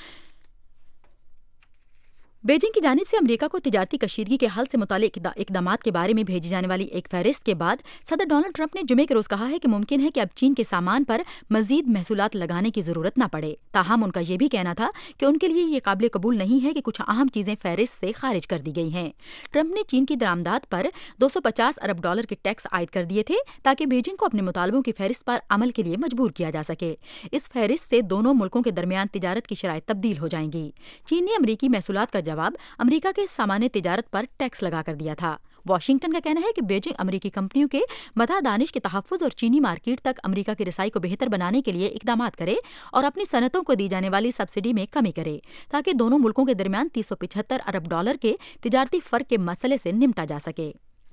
بیجنگ کی جانب سے امریکہ کو تجارتی کشیدگی کے حل سے متعلق اقدامات کے بارے میں بھیجی جانے والی ایک فہرست کے بعد صدر ڈونلڈ ٹرمپ نے جمعے کے روز کہا ہے کہ ممکن ہے کہ اب چین کے سامان پر مزید محصولات لگانے کی ضرورت نہ پڑے۔ تاہم ان کا یہ بھی کہنا تھا کہ ان کے لیے یہ قابل قبول نہیں ہے کہ کچھ اہم چیزیں فہرست سے خارج کر دی گئی ہیں۔ ٹرمپ نے چین کی درآمدات پر دو سو پچاس ارب ڈالر کے ٹیکس عائد کر دیے تھے تاکہ بیجنگ کو اپنے مطالبوں کی فہرست پر عمل کے لیے مجبور کیا جا سکے۔ اس فہرست سے دونوں ملکوں کے درمیان تجارت کی شرائط تبدیل ہو جائیں گی۔ چین نے امریکی محصولات کا جواب امریکہ کے سامان تجارت پر ٹیکس لگا کر دیا تھا۔ واشنگٹن کا کہنا ہے کہ بیجنگ امریکی کمپنیوں کے متاع دانش کے تحفظ اور چینی مارکیٹ تک امریکہ کی رسائی کو بہتر بنانے کے لیے اقدامات کرے اور اپنی صنعتوں کو دی جانے والی سبسڈی میں کمی کرے تاکہ دونوں ملکوں کے درمیان تین سو پچہتر ارب ڈالر کے تجارتی فرق کے مسئلے سے نمٹا جا سکے۔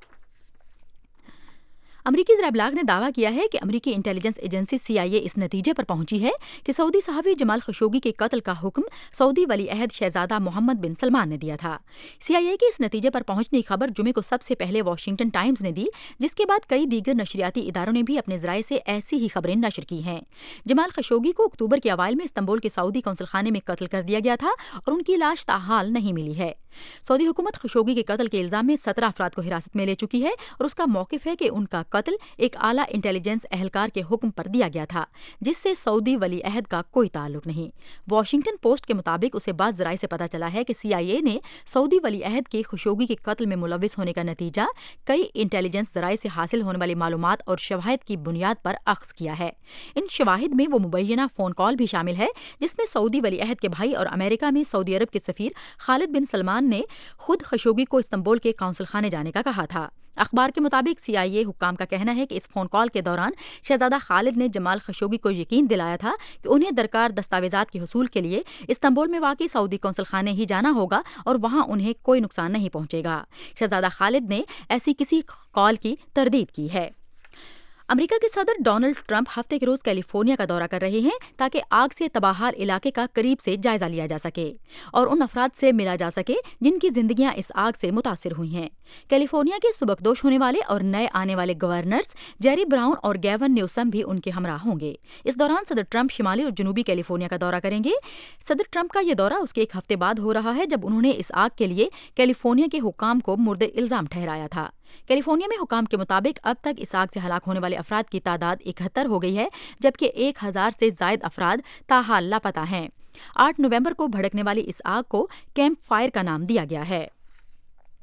امریکی ذرائع ابلاغ نے دعویٰ کیا ہے کہ امریکی انٹیلیجنس ایجنسی سی آئی اے اس نتیجے پر پہنچی ہے کہ سعودی صحافی جمال خشوگی کے قتل کا حکم سعودی ولی عہد شہزادہ محمد بن سلمان نے دیا تھا۔ سی آئی اے کے اس نتیجے پر پہنچنے کی خبر جمعے کو سب سے پہلے واشنگٹن ٹائمز نے دی، جس کے بعد کئی دیگر نشریاتی اداروں نے بھی اپنے ذرائع سے ایسی ہی خبریں نشر کی ہیں۔ جمال خشوگی کو اکتوبر کے اوائل میں استنبول کے سعودی قونصل خانے میں قتل کر دیا گیا تھا اور ان کی لاش تاحال نہیں ملی ہے۔ سعودی حکومت خشوگی کے قتل کے الزام میں سترہ افراد کو حراست میں لے چکی ہے اور اس کا موقف ہے کہ ان کا قتل ایک اعلیٰ انٹیلیجنس اہلکار کے حکم پر دیا گیا تھا جس سے سعودی ولی عہد کا کوئی تعلق نہیں۔ واشنگٹن پوسٹ کے مطابق اسے بعض ذرائع سے پتہ چلا ہے کہ سی آئی اے نے سعودی ولی عہد کے خشوگی کے قتل میں ملوث ہونے کا نتیجہ کئی انٹیلیجنس ذرائع سے حاصل ہونے والی معلومات اور شواہد کی بنیاد پر اخذ کیا ہے۔ ان شواہد میں وہ مبینہ فون کال بھی شامل ہے جس میں سعودی ولی عہد کے بھائی اور امریکہ میں سعودی عرب کے سفیر خالد بن سلمان نے خود خشوگی کو استنبول کے قونصل خانے جانے کا کہا تھا۔ اخبار کے مطابق سی آئی اے حکام کا کہنا ہے کہ اس فون کال کے دوران شہزادہ خالد نے جمال خشوگی کو یقین دلایا تھا کہ انہیں درکار دستاویزات کے حصول کے لیے استنبول میں واقع سعودی قونصل خانے ہی جانا ہوگا اور وہاں انہیں کوئی نقصان نہیں پہنچے گا۔ شہزادہ خالد نے ایسی کسی کال کی تردید کی ہے۔ امریکہ کے صدر ڈونلڈ ٹرمپ ہفتے کے روز کیلیفورنیا کا دورہ کر رہے ہیں تاکہ آگ سے تباہحال علاقے کا قریب سے جائزہ لیا جا سکے اور ان افراد سے ملا جا سکے جن کی زندگیاں اس آگ سے متاثر ہوئی ہیں۔ کیلیفورنیا کے سبکدوش ہونے والے اور نئے آنے والے گورنرز جیری براؤن اور گیون نیوسم بھی ان کے ہمراہ ہوں گے۔ اس دوران صدر ٹرمپ شمالی اور جنوبی کیلیفورنیا کا دورہ کریں گے۔ صدر ٹرمپ کا یہ دورہ اس کے ایک ہفتے بعد ہو رہا ہے جب انہوں نے اس آگ کے لیے کیلیفورنیا کے حکام کو مورد الزام ٹھہرایا تھا۔ کیلیفورنیا میں حکام کے مطابق اب تک اس آگ سے ہلاک ہونے والے افراد کی تعداد اکہتر ہو گئی ہے جبکہ ایک ہزار سے زائد افراد تاحال لاپتہ ہیں۔ آٹھ نومبر کو بھڑکنے والی اس آگ کو کیمپ فائر کا نام دیا گیا ہے۔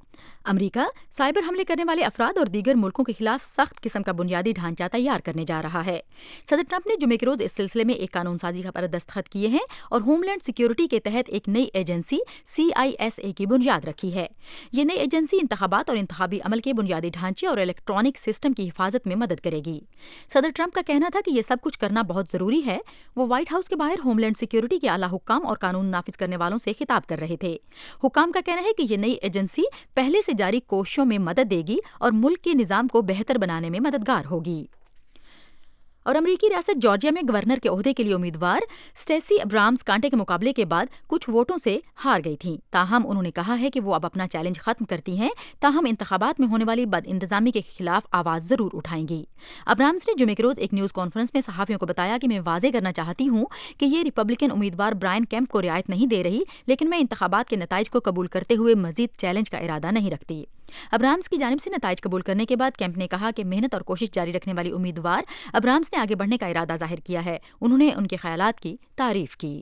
امریکہ سائبر حملے کرنے والے افراد اور دیگر ملکوں کے خلاف سخت قسم کا بنیادی ڈھانچہ تیار کرنے جا رہا ہے۔ صدر ٹرمپ نے جمعے کے روز اس سلسلے میں ایک قانون سازی پر دستخط کیے ہیں اور ہوم لینڈ سیکیورٹی کے تحت ایک نئی agency C I S A کی بنیاد رکھی ہے۔ یہ نئی ایجنسی انتخابات اور انتخابی عمل کے بنیادی ڈھانچے اور الیکٹرانک سسٹم کی حفاظت میں مدد کرے گی۔ صدر ٹرمپ کا کہنا تھا کہ یہ سب کچھ کرنا بہت ضروری ہے۔ وہ وائٹ ہاؤس کے باہر ہوم لینڈ سیکیورٹی کے اعلیٰ حکام اور قانون نافذ کرنے والوں سے خطاب کر رہے تھے۔ حکام کا کہنا ہے کہ یہ نئی ایجنسی پہلے سے جاری کوششوں میں مدد دے گی اور ملک کے نظام کو بہتر بنانے میں مددگار ہوگی۔ اور امریکی ریاست جارجیا میں گورنر کے عہدے کے لیے امیدوار اسٹیسی ابرامز کانٹے کے مقابلے کے بعد کچھ ووٹوں سے ہار گئی تھیں، تاہم انہوں نے کہا ہے کہ وہ اب اپنا چیلنج ختم کرتی ہیں، تاہم انتخابات میں ہونے والی بد انتظامی کے خلاف آواز ضرور اٹھائیں گی۔ ابرامز نے جمعے کے روز ایک نیوز کانفرنس میں صحافیوں کو بتایا کہ میں واضح کرنا چاہتی ہوں کہ یہ ریپبلکن امیدوار برائن کیمپ کو رعایت نہیں دے رہی، لیکن میں انتخابات کے نتائج کو قبول کرتے ہوئے مزید چیلنج کا ارادہ نہیں رکھتی۔ ابرامز کی جانب سے نتائج قبول کرنے کے بعد کیمپ نے کہا کہ محنت اور کوشش جاری رکھنے والی امیدوار ابرامز نے آگے بڑھنے کا ارادہ ظاہر کیا ہے۔ انہوں نے ان کے خیالات کی تعریف کی۔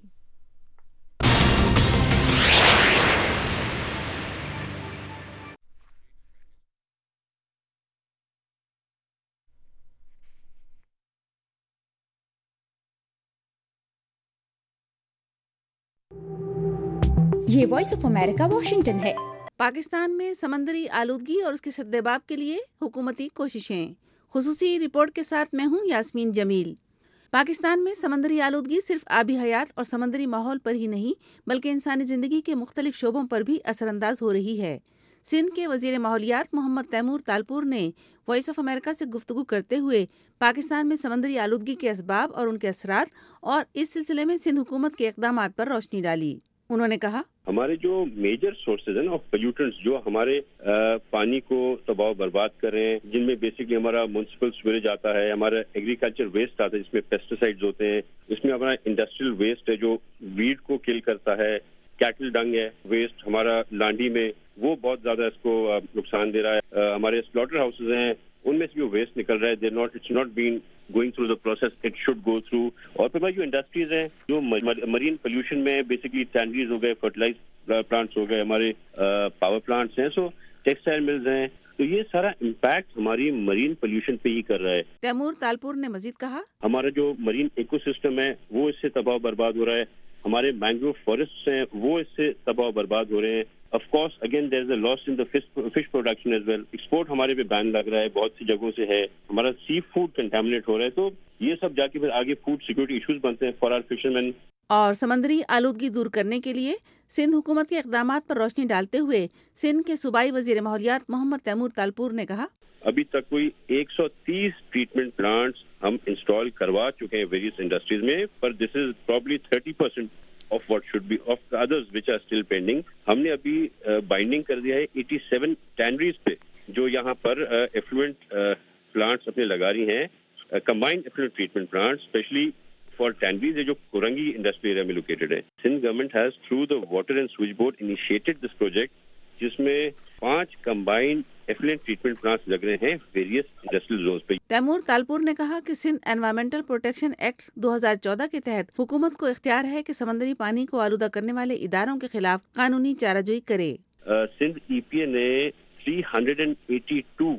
یہ وائس آف امریکہ واشنگٹن ہے۔ پاکستان میں سمندری آلودگی اور اس کے سدباب کے لیے حکومتی کوششیں، خصوصی رپورٹ کے ساتھ میں ہوں یاسمین جمیل۔ پاکستان میں سمندری آلودگی صرف آبی حیات اور سمندری ماحول پر ہی نہیں بلکہ انسانی زندگی کے مختلف شعبوں پر بھی اثر انداز ہو رہی ہے۔ سندھ کے وزیر ماحولیات محمد تیمور تالپور نے وائس آف امریکہ سے گفتگو کرتے ہوئے پاکستان میں سمندری آلودگی کے اسباب اور ان کے اثرات اور اس سلسلے میں سندھ حکومت کے اقدامات پر روشنی ڈالی۔ انہوں نے کہا، ہمارے جو میجر سورسز ہیں آف پولیوٹنٹس جو ہمارے پانی کو تباہ و برباد کر رہے ہیں، جن میں بیسکلی ہمارا میونسپل سویریج آتا ہے، ہمارا ایگریکلچر ویسٹ آتا ہے جس میں پیسٹیسائڈز ہوتے ہیں، اس میں ہمارا انڈسٹریل ویسٹ ہے جو ویڈ کو کل کرتا ہے، کیٹل ڈنگ ہے ویسٹ ہمارا لانڈی میں، وہ بہت زیادہ اس کو نقصان دے رہا ہے۔ ہمارے سلاٹر ہاؤسز ہیں ان میں سے جو ویسٹ نکل رہا ہے they not it's not been going through the process it should go through. اور پھر جو انڈسٹریز ہیں جو مرین پولوشن میں بیسکلی ٹینریز ہو گئے، فرٹیلائز پلانٹس ہو گئے، ہمارے پاور پلانٹس ہیں، سو ٹیکسٹائل ملز ہیں، تو یہ سارا امپیکٹ ہماری مرین پولوشن پہ ہی کر رہا ہے۔ تیمور تالپور نے مزید کہا، ہمارا جو مرین ایکو سسٹم ہے وہ اس سے تباہ و برباد ہو رہا ہے، ہمارے مینگروو فارسٹس ہیں وہ اس سے تباہ و برباد ہو رہے ہیں۔ Of course again there is a loss in the fish production as well, export ہمارے پہ بین لگ رہا ہے بہت سی جگہوں سے ہے، ہمارا سی فوڈ کنٹامنیٹ ہو رہا ہے، تو یہ سب جا کے پھر آگے فوڈ سیکورٹی ایشوز بنتے ہیں فار آر فشرمین۔ اور سمندری آلودگی دور کرنے کے لیے سندھ حکومت کے اقدامات پر روشنی ڈالتے ہوئے سندھ کے صوبائی وزیر ماحولیات محمد تیمور تالپور نے کہا، ابھی تک کوئی ایک سو تیس ٹریٹمنٹ پلانٹس ہم انسٹال کروا چکے ہیں ویریس انڈسٹریز میں، پر this is probably thirty percent of what should be of the others which are still pending۔ ہم نے ابھی بائنڈنگ کر دیا ہے اٹھاسی ٹینریز پہ جو یہاں پر ایفلوئنٹ پلانٹس اپنے لگا رہی ہیں، combined effluent treatment plants especially for tanneries جو کورنگی انڈسٹری ایریا میں لوکیٹڈ ہے۔ Sindh government has through the water and sewage board initiated this project جس میں پانچ کمبائنڈ ایفلوئنٹ ٹریٹمنٹ پلانٹس لگ رہے ہیں ویریس انڈسٹریل زونز پہ۔ تیمور تالپور نے کہا کہ سندھ انوائرمنٹل پروٹیکشن ایکٹ دو ہزار چودہ کے تحت حکومت کو اختیار ہے کہ سمندری پانی کو آلودہ کرنے والے اداروں کے خلاف قانونی چارہ جوئی کرے۔ سندھ ای پی اے نے تین سو بائیسی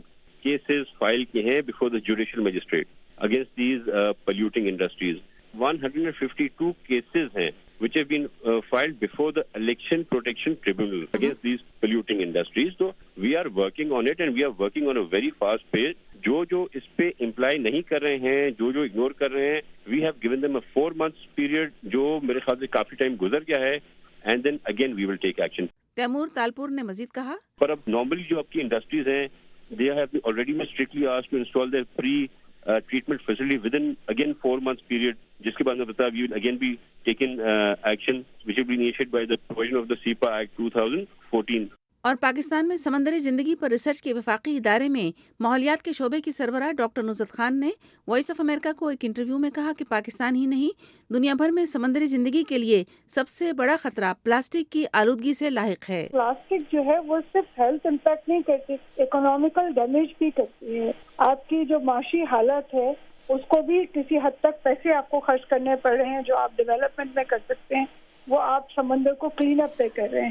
کیسز فائل کیے ہیں before the judicial magistrate against these polluting industries. ایک سو بائیس کیسز ہیں which have been uh, filed before the Election Protection Tribunal against these polluting industries. So we are working on it and we are working on a very fast pace. جو جو اس پہ employee نہیں کر رہے ہیں، جو جو اگنور کر رہے ہیں، we have given them a four months period جو میرے خیال سے کافی ٹائم گزر گیا ہے، and then again we will take action۔ Taimur Talpur نے مزید کہا، پر اب نارملی جو آپ کی انڈسٹریز ہیں they have already been strictly asked to install their pre Uh, treatment facility within again four months period, jiske baad mein bata we will again be taken uh, action which will be initiated by the provision of the S E P A Act two thousand fourteen۔ اور پاکستان میں سمندری زندگی پر research کے وفاقی ادارے میں ماحولیات کے شعبے کی سربراہ ڈاکٹر نصرت خان نے وائس آف امریکہ کو ایک انٹرویو میں کہا کہ پاکستان ہی نہیں دنیا بھر میں سمندری زندگی کے لیے سب سے بڑا خطرہ پلاسٹک کی آلودگی سے لاحق ہے۔ پلاسٹک جو ہے وہ صرف ہیلتھ امپیکٹ نہیں کرتی، اکنامیکل ڈیمیج بھی کرتی ہے۔ آپ کی جو معاشی حالت ہے اس کو بھی کسی حد تک پیسے آپ کو خرچ کرنے پڑ رہے ہیں جو آپ ڈیولپمنٹ میں کر سکتے ہیں، وہ آپ سمندر کو کلین اپ پہ کر رہے ہیں۔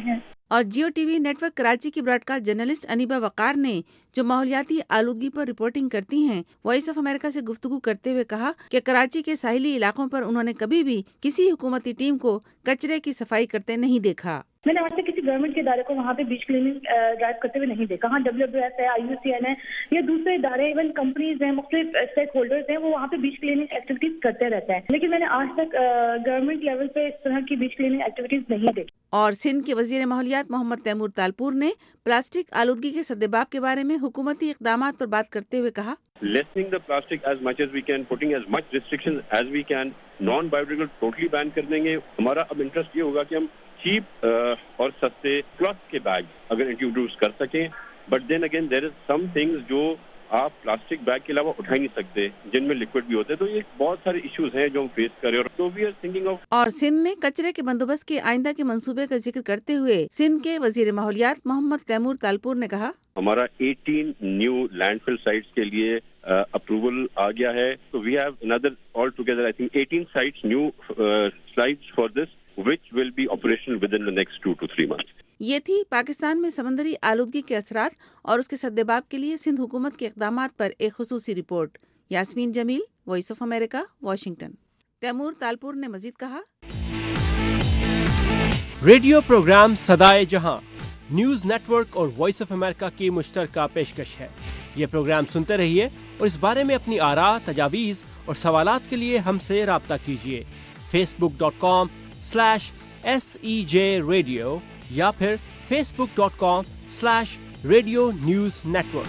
اور Geo T V network Karachi کی broadcast journalist Aneeba Waqar نے جو ماحولیاتی آلودگی پر رپورٹنگ کرتی ہیں وائس آف امریکہ سے گفتگو کرتے ہوئے کہا کہ کراچی کے ساحلی علاقوں پر انہوں نے کبھی بھی کسی حکومتی ٹیم کو کچرے کی صفائی کرتے نہیں دیکھا. میں نے آج تک کسی گورنمنٹ کے ادارے کو وہاں پہ بیچ کلیننگ ڈرائیو کرتے ہوئے نہیں دیکھا. ہاں ڈبلیو ڈبلیو ایس ہے, آئی یو سی این ہے یا دوسرے ادارے, ایون کمپنیز ہیں, مختلف اسٹیک ہولڈرز ہیں, وہ وہاں پہ بیچ کلیننگ ایکٹیویٹیز کرتے رہتے ہیں, لیکن میں نے آج تک گورنمنٹ لیول پہ اس طرح کی بیچ کلیننگ ایکٹیویٹیز نہیں دیکھی. اور سندھ کے وزیر ماحولیات محمد تیمور تالپور نے پلاسٹک آلودگی کے سدباب کے بارے میں حکومتی اقدامات پر بات کرتے ہوئے کہا, lessening the plastic as much as we can, putting as much restrictions as we can, non biodegradable totally ban کر دیں گے. ہمارا اب انٹرسٹ یہ ہوگا کہ ہم چیپ اور سستے کلاتھ کے بیگ اگر انٹروڈیوس کر سکیں, but then again there is some things جو آپ پلاسٹک بیگ کے علاوہ اٹھا ہی نہیں سکتے, جن میں لکوڈ بھی ہوتے ہیں. تو یہ بہت سارے ایشوز ہیں جو ہم فیس کر رہے ہیں. تو وی آر تھنکنگ آف. اور سندھ میں کچرے کے بندوبست کے آئندہ کے منصوبے کا ذکر کرتے ہوئے سندھ کے وزیر ماحولیات محمد تیمور تالپور نے کہا, ہمارا eighteen new landfill sites کے لیے اپروول آ گیا ہے. تو we have another all together I think eighteen sites, new uh, sites for this, which will be operational within the next two to three months. یہ تھی پاکستان میں سمندری آلودگی کے اثرات اور اس کے سدباب کے لیے سندھ حکومت کے اقدامات پر ایک خصوصی رپورٹ. Yasmeen Jamil, voice of America, Washington. Taimur Talpur نے مزید کہا, ریڈیو پروگرام صدائے جہاں نیوز نیٹ ورک اور وائس آف امریکہ کی مشترکہ پیشکش ہے. یہ پروگرام سنتے رہیے اور اس بارے میں اپنی آراء, تجاویز اور سوالات کے لیے ہم سے رابطہ کیجیے. Facebook dot com slash S E J radio یا پھر Facebook dot com slash radio news network.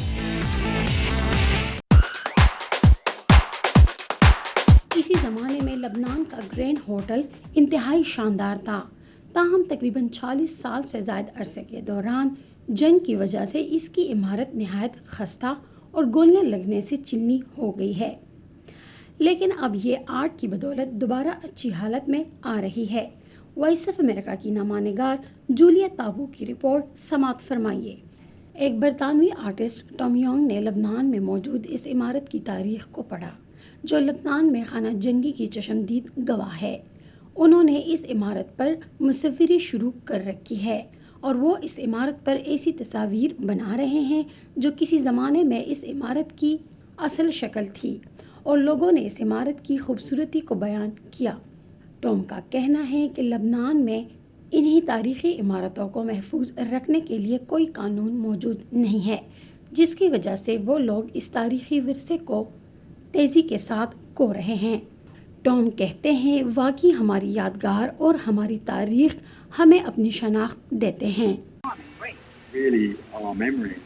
اسی زمانے میں لبنان کا گرینڈ ہوٹل انتہائی شاندار تھا, تاہم تقریباً چالیس سال سے زائد عرصے کے دوران جنگ کی وجہ سے اس کی عمارت نہایت خستہ اور گولیاں لگنے سے چلنی ہو گئی ہے. لیکن اب یہ آرٹ کی بدولت دوبارہ اچھی حالت میں آ رہی ہے. وائس آف امریکہ کی نامہ نگار جولیا تابو کی رپورٹ سماعت فرمائیے. ایک برطانوی آرٹسٹ ٹام یونگ نے لبنان میں موجود اس عمارت کی تاریخ کو پڑھا, جو لبنان میں خانہ جنگی کی چشمدید گواہ ہے. انہوں نے اس عمارت پر مصوری شروع کر رکھی ہے اور وہ اس عمارت پر ایسی تصاویر بنا رہے ہیں جو کسی زمانے میں اس عمارت کی اصل شکل تھی, اور لوگوں نے اس عمارت کی خوبصورتی کو بیان کیا. ٹوم کا کہنا ہے کہ لبنان میں انہی تاریخی عمارتوں کو محفوظ رکھنے کے لیے کوئی قانون موجود نہیں ہے, جس کی وجہ سے وہ لوگ اس تاریخی ورثے کو تیزی کے ساتھ کھو رہے ہیں. ٹوم کہتے ہیں, واقعی ہماری یادگار اور ہماری تاریخ ہمیں اپنی شناخت دیتے ہیں. Really, our memories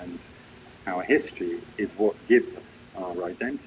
and our history is what gives us our identity.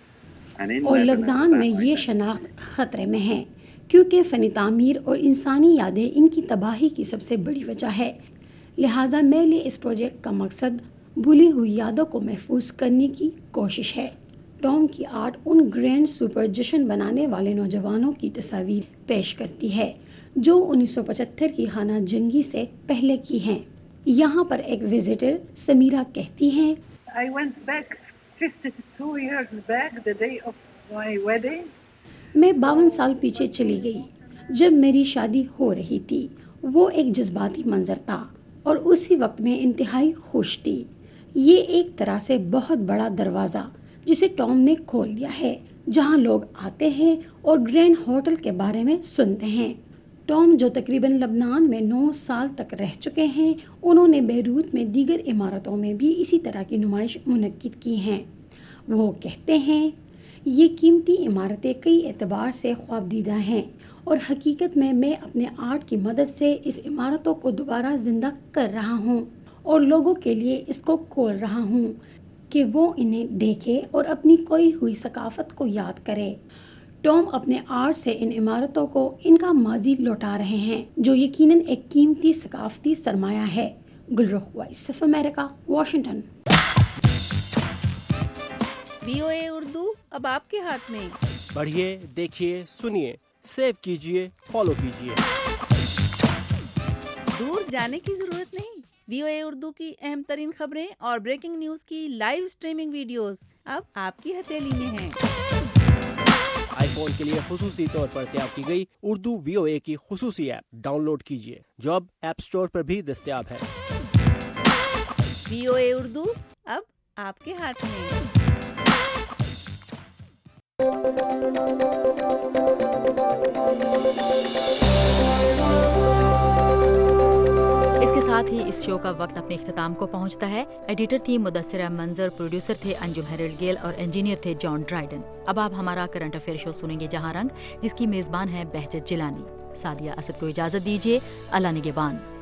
اور لبنان میں یہ شناخت خطرے میں ہے, کیونکہ فنی تعمیر اور انسانی یادیں ان کی تباہی کی سب سے بڑی وجہ ہے. لہٰذا میرے لیے اس پروجیکٹ کا مقصد بھولی ہوئی یادوں کو محفوظ کرنے کی کوشش ہے. ٹوم کی آرٹ ان گرینڈ سپر جشن بنانے والے نوجوانوں کی تصاویر پیش کرتی ہے جو انیس سو پچہتر کی خانہ جنگی سے پہلے کی ہیں. یہاں پر ایک وزٹر سمیرہ کہتی ہیں, I went back fifty-two years back, the day of my wedding. میں باون سال پیچھے چلی گئی جب میری شادی ہو رہی تھی. وہ ایک جذباتی منظر تھا اور اسی وقت میں انتہائی خوش تھی. یہ ایک طرح سے بہت بڑا دروازہ جسے ٹوم نے کھول لیا ہے, جہاں لوگ آتے ہیں اور گرینڈ ہوٹل کے بارے میں سنتے ہیں. ٹوم, جو تقریباً لبنان میں نو سال تک رہ چکے ہیں, انہوں نے بیروت میں دیگر عمارتوں میں بھی اسی طرح کی نمائش منعقد کی ہیں. وہ کہتے ہیں, یہ قیمتی عمارتیں کئی اعتبار سے خوابدیدہ ہیں اور حقیقت میں میں اپنے آرٹ کی مدد سے اس عمارتوں کو دوبارہ زندہ کر رہا ہوں اور لوگوں کے لیے اس کو کھول رہا ہوں کہ وہ انہیں دیکھے اور اپنی کھوئی ہوئی ثقافت کو یاد کرے. ٹوم اپنے آرٹ سے ان عمارتوں کو ان کا ماضی لوٹا رہے ہیں, جو یقیناً ایک قیمتی ثقافتی سرمایہ ہے. Gulrukh, voice of America, Washington. V O A Urdu اب آپ کے ہاتھ میں. پڑھیے, دیکھیے, سنیے, سیو کیجیے, فالو کیجیے. دور جانے کی ضرورت نہیں. وی او اے اردو کی اہم ترین خبریں اور بریکنگ نیوز کی لائیو سٹریمنگ ویڈیوز اب آپ کی ہتھیلی میں ہیں. آئی فون فون کے لیے خصوصی طور پر تیار کی گئی اردو وی او اے کی خصوصی ایپ ڈاؤن لوڈ کیجیے جو اب ایپ سٹور پر بھی دستیاب ہے۔ وی او اے اردو اب آپ کے ہاتھ میں۔ اس کے ساتھ ہی اس شو کا وقت اپنے اختتام کو پہنچتا ہے۔ ایڈیٹر تھی مدثرہ منظر، پروڈیوسر تھے انجم ہیرلڈ گیل اور انجینئر تھے جان ڈرائیڈن۔ اب آپ ہمارا کرنٹ افیئر شو سنیں گے جہاں رنگ، جس کی میزبان ہے بہجت جیلانی۔ سعدیہ اسد کو اجازت دیجیے، اللہ نگہبان۔